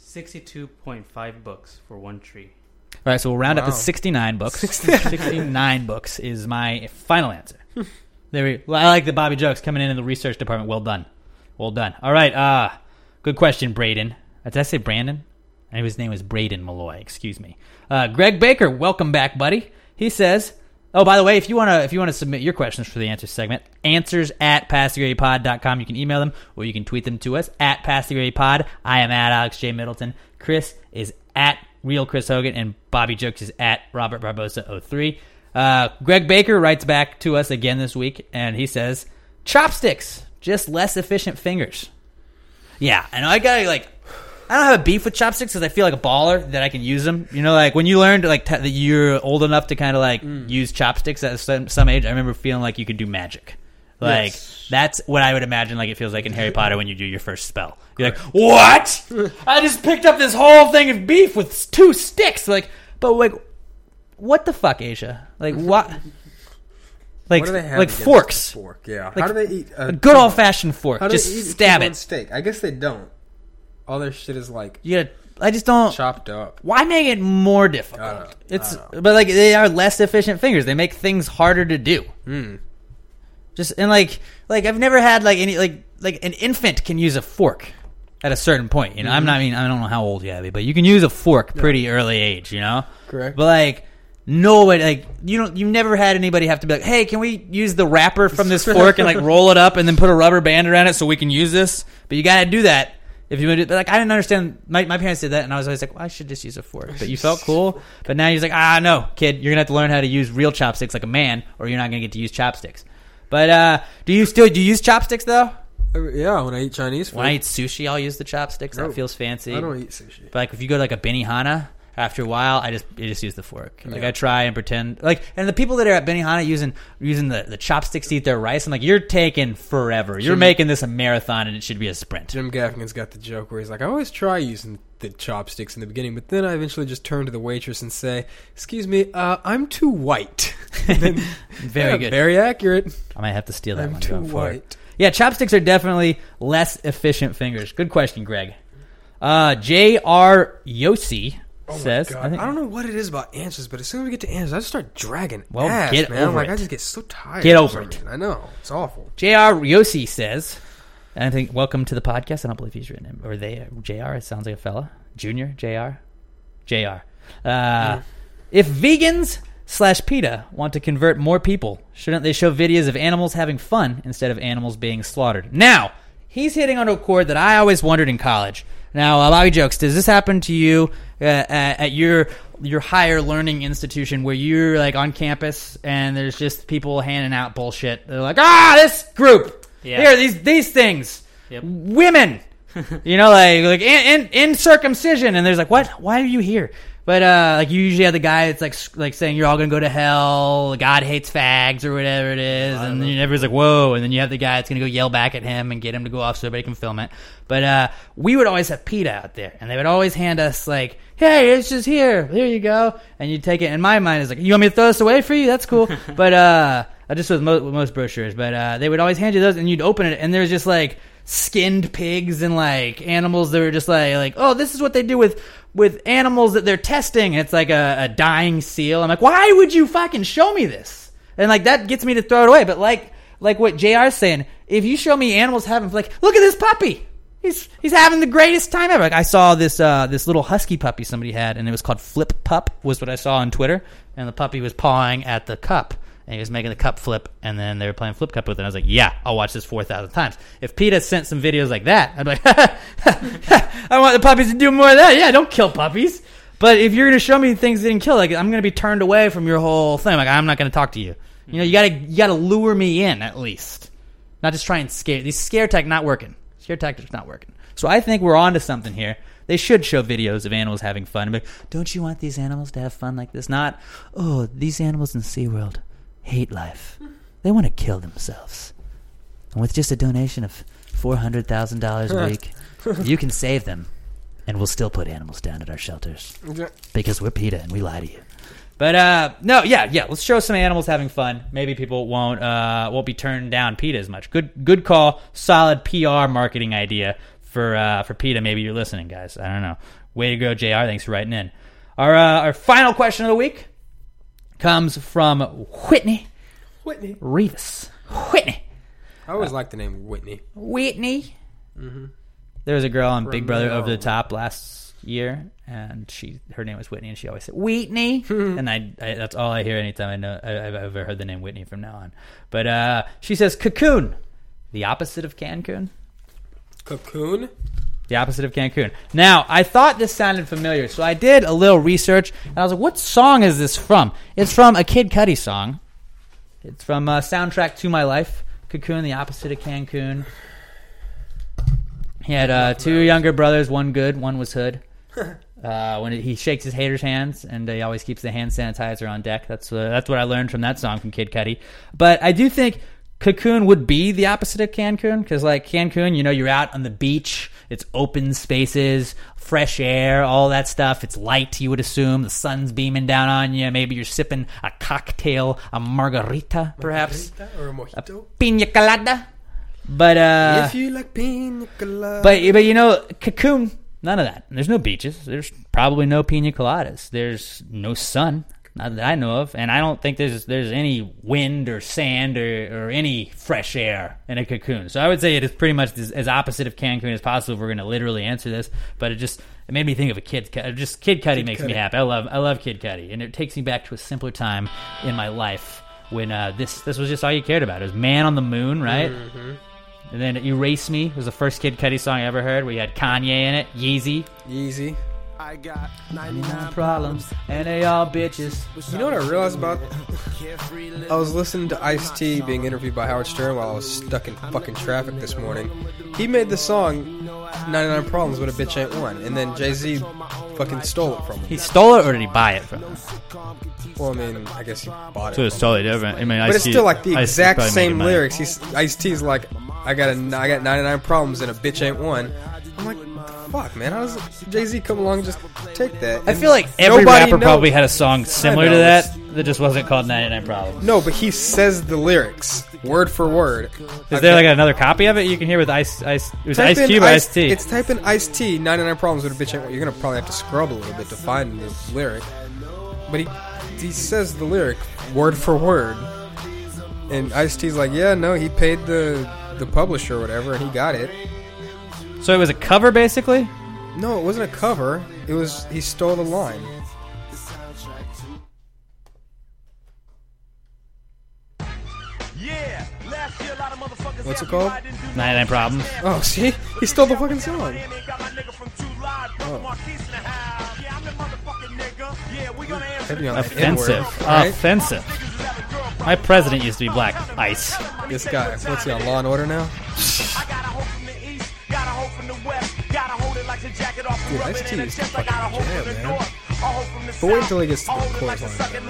62.5 books for one tree. All right, so we'll round up to 69 books. 69 books is my final answer. I like the Bobby jokes coming in the research department. Well done. Well done. All right, good question, Braden. Did I say Brandon? His name was Braden Malloy. Excuse me. Greg Baker, welcome back, buddy. He says, oh, by the way, if you want to submit your questions for the answer segment, answers@passthegradypod.com. You can email them or you can tweet them to us at passthegradypod. I am at Alex J. Middleton. Chris is at Real Chris Hogan, and Bobby Jokes is at Robert Barbosa 03. Greg Baker writes back to us again this week, and he says, chopsticks, just less efficient fingers. Yeah, and I don't have a beef with chopsticks because I feel like a baller that I can use them. You know, like when you learned that you're old enough to kind of use chopsticks at some age, I remember feeling like you could do magic. That's what I would imagine it feels like in Harry Potter when you do your first spell. You're like, what? I just picked up this whole thing of beef with 2 sticks. What the fuck, Asia? What? What do they have forks. Fork, yeah. How do they eat a good old fashioned fork? How do just they eat stab it. Steak? I guess they don't. All their shit is I just don't chopped up. Why make it more difficult? But they are less efficient fingers. They make things harder to do. Just and I've never had an infant can use a fork at a certain point. You know, I don't know how old you have, but you can use a fork pretty early age. You know, correct. But nobody you've never had anybody have to be like, hey, can we use the wrapper from this fork and roll it up and then put a rubber band around it so we can use this? But you got to do that. If you would, I didn't understand. My parents did that, and I was always like, well, I should just use a fork. But you felt cool. But now you're like, no, kid, you're gonna have to learn how to use real chopsticks like a man, or you're not gonna get to use chopsticks. But do you use chopsticks though? Yeah, when I eat Chinese food. When I eat sushi, I'll use the chopsticks. That feels fancy. I don't eat sushi. But if you go to a Benihana, after a while, I just use the fork. I try and pretend and the people that are at Benihana using the chopsticks to eat their rice, I'm like, you're taking forever. You're making this a marathon, and it should be a sprint. Jim Gaffigan's got the joke where he's like, I always try using the chopsticks in the beginning, but then I eventually just turn to the waitress and say, excuse me, I'm too white. Very good. Very accurate. I might have to steal that I'm one. too white. Yeah, chopsticks are definitely less efficient fingers. Good question, Greg. J.R. Yossi says, I don't know what it is about answers, but as soon as we get to answers, I just start dragging ass, get man. over it. I just get so tired. Get over it. I know. It's awful. J.R. Yossi says, and I think, welcome to the podcast. I don't believe he's written him. Or they, J.R., it sounds like a fella. Junior, J.R. J.R. If vegans/PETA want to convert more people, shouldn't they show videos of animals having fun instead of animals being slaughtered? Now, he's hitting on a chord that I always wondered in college. Now, Bobby Jokes, does this happen to you at your higher learning institution where you're on campus and there's just people handing out bullshit? They're like, this group, here, these things, women, in circumcision, and there's what? Why are you here? But you usually have the guy that's like saying you're all gonna go to hell, God hates fags or whatever it is, and then everybody's like, whoa, and then you have the guy that's gonna go yell back at him and get him to go off so everybody can film it. But we would always have PETA out there, and they would always hand us hey, it's just here you go, and you take it. And my mind is you want me to throw this away for you? That's cool. But just with most brochures, but they would always hand you those, and you'd open it, and there's just skinned pigs and animals that were just oh, this is what they do with animals that they're testing. And it's a dying seal. I'm like, why would you fucking show me this? And that gets me to throw it away. But like what JR's saying, if you show me animals having look at this puppy. He's having the greatest time ever. I saw this little husky puppy somebody had, and it was called Flip Pup, was what I saw on Twitter, and the puppy was pawing at the cup. and he was making the cup flip, and then they were playing flip cup with it. And I was like, yeah, I'll watch this 4,000 times. If PETA sent some videos like that, I'd be like, I want the puppies to do more of that. Yeah, don't kill puppies. But if you're going to show me things that didn't kill, like, I'm going to be turned away from your whole thing. Like, I'm not going to talk to you. You know, you gotta lure me in at least, not just try and scare. These scare tactics not working. Scare tactics not working. So I think we're onto something here. They should show videos of animals having fun. But don't you want these animals to have fun like this? Not, oh, these animals in SeaWorld hate life. They want to kill themselves. And with just a donation of $400,000 a week, you can save them, and we'll still put animals down at our shelters because we're PETA and we lie to you. But no, yeah. Let's show some animals having fun. Maybe people won't be turned down PETA as much. Good call. Solid PR marketing idea for PETA. Maybe you're listening, guys. I don't know. Way to go, JR. Thanks for writing in. Our final question of the week comes from Whitney Rivas. Whitney. I always like the name Whitney. Whitney. Mm-hmm. There was a girl on Big Brother Over the Top last year, and her name was Whitney, and she always said Whitney, and I that's all I hear anytime I've ever heard the name Whitney from now on. But she says Cocoon, the opposite of Cancun. Cocoon? The opposite of Cancun. Now, I thought this sounded familiar, so I did a little research, and I was like, what song is this from? It's from a Kid Cudi song. It's from Soundtrack to My Life. Cocoon, the opposite of Cancun. He had two younger brothers, one good, one was hood. When he shakes his haters' hands, and he always keeps the hand sanitizer on deck. That's what I learned from that song from Kid Cudi. But I do think Cocoon would be the opposite of Cancun, because like Cancun, you know, you're out on the beach, it's open spaces, fresh air, all that stuff. It's light, you would assume. The sun's beaming down on you. Maybe you're sipping a cocktail, a margarita, perhaps, or a mojito, a piña colada. But if you like piña colada, but you know, Cocoon. None of that. There's no beaches. There's probably no piña coladas. There's no sun, not that I know of, and I don't think there's any wind or sand or any fresh air in a Cocoon. So I would say it is pretty much as opposite of Cancun as possible if we're going to literally answer this. But it made me think of a Kid Cudi makes me happy. I love Kid Cudi, and it takes me back to a simpler time in my life when this was just all you cared about. It was Man on the Moon, right? Mm-hmm. And then Erase Me was the first Kid Cudi song I ever heard. We had Kanye in it. Yeezy. I got 99 problems, and they all bitches. You know what I realized about? I was listening to Ice-T being interviewed by Howard Stern while I was stuck in fucking traffic this morning. He made the song 99 Problems, But a Bitch Ain't One, and then Jay-Z fucking stole it from him. He stole it, or did he buy it from him? Well, I mean, I guess he bought it. So it's totally different. I mean, but it's still like the exact same lyrics. Ice-T's like, I got 99 problems and a bitch ain't one. I'm like, what the fuck, man? How does Jay-Z come along and just take that? I feel like every rapper probably had a song similar to that just wasn't called 99 Problems. No, but he says the lyrics word for word. Is there like another copy of it you can hear with Ice? It was Ice Cube or Ice-T? It's type in Ice-T 99 Problems with a bitch ain't one. You're gonna probably have to scrub a little bit to find the lyric, but he says the lyric word for word, and Ice-T's like, yeah, no, he paid the publisher or whatever, and he got it. So it was a cover, basically? No, it wasn't a cover. It was, he stole the line. What's it called? 99 Problems. Oh, see? He stole the fucking song. Oh. Offensive. Right? Offensive. My president used to be black. Ice. This guy. What's he on Law and Order now? Dude, Ice-T is fucking jam, man. But wait until he gets to the chorus line.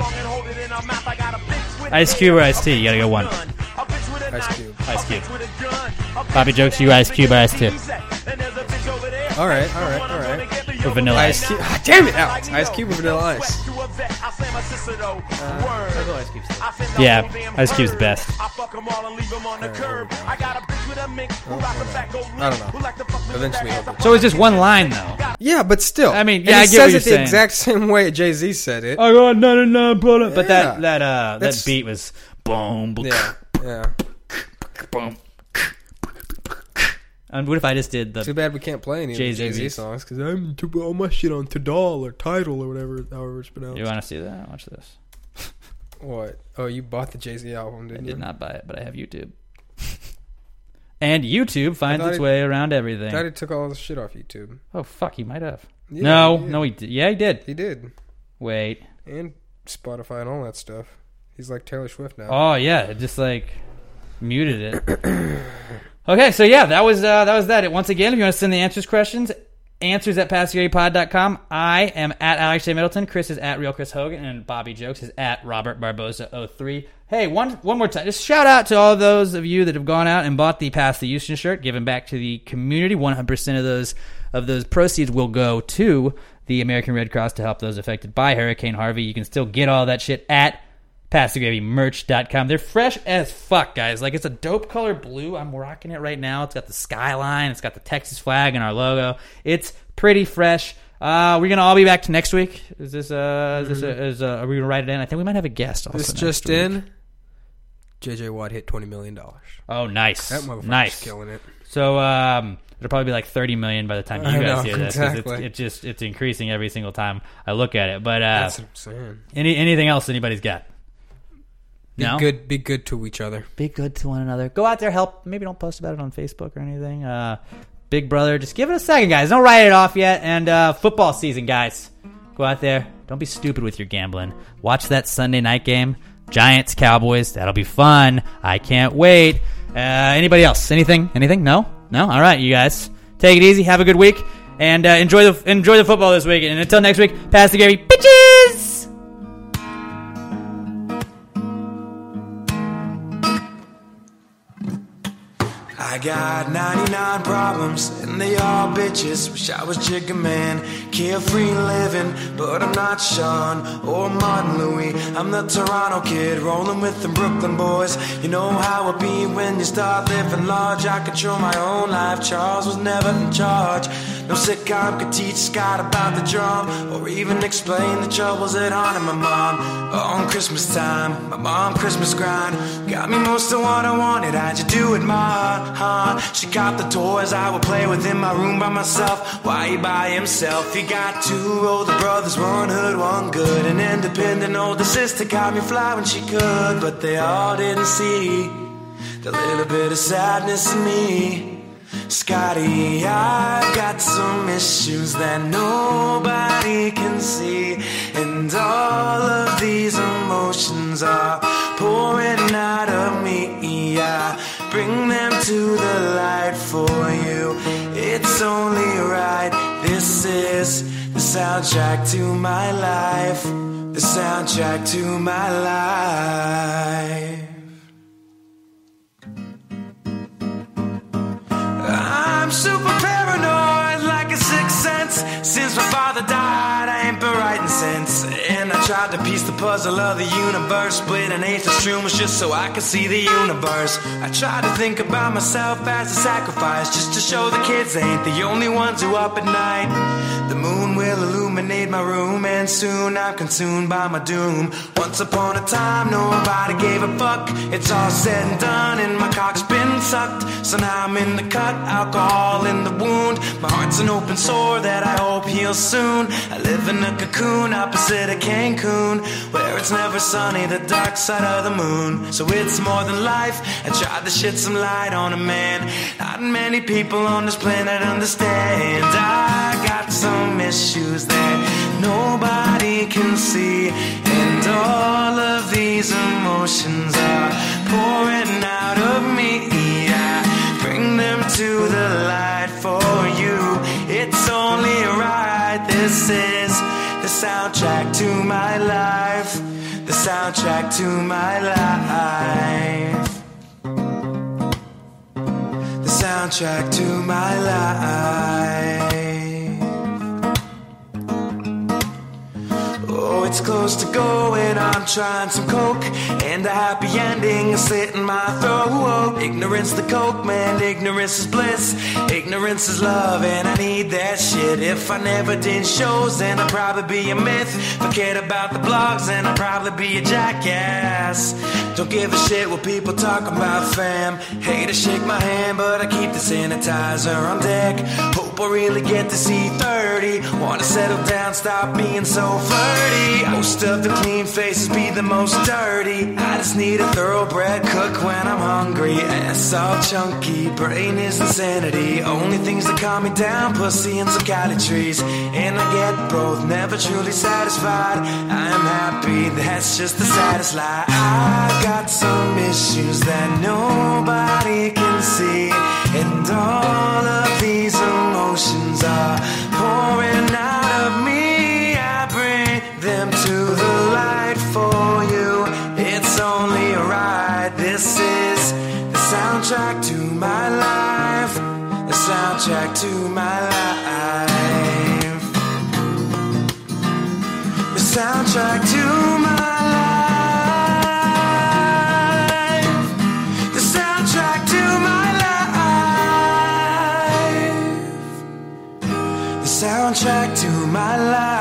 Ice Cube or Ice-T? You gotta go one. Ice Cube. Ice Cube. Poppy jokes, you Ice Cube or Ice-T? Alright. Or Vanilla Ice. Cube. Ah, damn it, Alex. Ice Cube or Vanilla Ice? Yeah, Ice Cube's the best. I don't know. Eventually, so it's just one line, though. Yeah, but still. I mean, yeah, I get what you're saying. He says it the exact same way Jay-Z said it. I got 99 problems. But that beat was boom. Yeah. Boom. And what if I just did the... Too bad we can't play any of the Jay-Z songs, because I'm to put all my shit on Tidal or Tidal or whatever, however it's pronounced. You want to see that? Watch this. What? Oh, you bought the Jay-Z album, didn't you? I did not buy it, but I have YouTube. And YouTube finds its way around everything. I thought he took all the shit off YouTube. Oh, fuck, he might have. Yeah, No, he did. Yeah, he did. He did. Wait. And Spotify and all that stuff. He's like Taylor Swift now. Oh, yeah, it just, like, muted it. Okay, so yeah, that was that. Once again, if you want to send the answers at PassGaryPod.com. I am at Alex J. Middleton. Chris is at Real Chris Hogan. And Bobby Jokes is at Robert Barbosa 03. Hey, one more time. Just shout out to all those of you that have gone out and bought the Pass the Houston shirt, giving back to the community. 100% of those proceeds will go to the American Red Cross to help those affected by Hurricane Harvey. You can still get all that shit at PassTheGravyMerch.com. They're fresh as fuck, guys. Like, it's a dope color blue. I'm rocking it right now. It's got the skyline. It's got the Texas flag and our logo. It's pretty fresh. We're gonna all be back to next week. Are we gonna write it in? I think we might have a guest also. This just in. JJ Watt hit $20 million. Oh, nice. That motherfucker's killing it. So it'll probably be like 30 million by the time you guys hear this. Exactly. It's increasing every single time I look at it. But that's what I'm saying. Anything else anybody's got? Be good to each other. Be good to one another. Go out there, help. Maybe don't post about it on Facebook or anything. Big brother, just give it a second, guys. Don't write it off yet. And football season, guys. Go out there. Don't be stupid with your gambling. Watch that Sunday night game. Giants, Cowboys. That'll be fun. I can't wait. Anybody else? Anything? No? All right, you guys. Take it easy. Have a good week. And enjoy the football this week. And until next week, Pass the Gary, bitches! I got 99 problems, and they all bitches. Wish I was Jigga Man, carefree living, but I'm not Sean or Martin Louis. I'm the Toronto kid, rolling with the Brooklyn boys. You know how it be when you start living large. I control my own life, Charles was never in charge. No sitcom could teach Scott about the drum, or even explain the troubles that haunted my mom. On Christmas time, my mom Christmas grind got me most of what I wanted. How'd you do it, Ma? She got the toys I would play with in my room by myself. Why he by himself? He got two older brothers, one hood, one good. An independent older sister got me fly when she could. But they all didn't see the little bit of sadness in me. Scotty, I've got some issues that nobody can see, and all of these emotions are pouring out of me. I bring them to the light for you. It's only right. This is the soundtrack to my life. The soundtrack to my life. I'm super paranoid, like a sixth sense. Since my father died, I ain't been writing since. And I tried to piece the puzzle of the universe. Split an eighth of shrooms just so I could see the universe. I tried to think about myself as a sacrifice, just to show the kids they ain't the only ones who up at night. The moon will illuminate my room, and soon I'm consumed by my doom. Once upon a time, nobody gave a fuck. It's all said and done, and my cock's been sucked. So now I'm in the cut, alcohol in the wound. My heart's an open sore that I hope heals soon. I live in a cocoon opposite of Cancun, where it's never sunny, the dark side of the moon. So it's more than life. I tried to shed some light on a man not many people on this planet understand. I got some issues that nobody can see, and all of these emotions are pouring out of me. I bring them to the light for you. It's only right. This is the soundtrack to my life. The soundtrack to my life. The soundtrack to my life. Oh, it's close to going. I'm trying some coke, and a happy ending is slit in my throat. Ignorance the coke, man. Ignorance is bliss. Ignorance is love, and I need that shit. If I never did shows, then I'd probably be a myth. Forget about the blogs, and I'd probably be a jackass. Don't give a shit what people talk about, fam. Hate to shake my hand, but I keep the sanitizer on deck. Hope I really get to see 30. Wanna settle down, stop being so flirty. Most of the clean faces be the most dirty. I just need a thoroughbred cook when I'm hungry. Ass all chunky, brain is insanity. Only things that calm me down, pussy and some Cali trees. And I get both, never truly satisfied. I'm happy, that's just the saddest lie. I got some issues that nobody can see. And all of these emotions are pouring out of me. I bring them to the light for you. It's only a ride. This is the soundtrack to my life. The soundtrack to my life. The soundtrack to my life. The soundtrack to my life. The soundtrack to my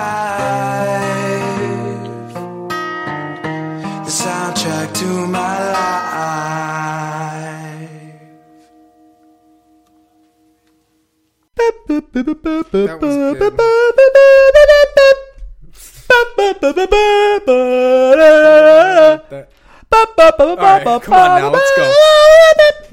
life. The soundtrack to my life. That was good. Alright, come on now, let's go.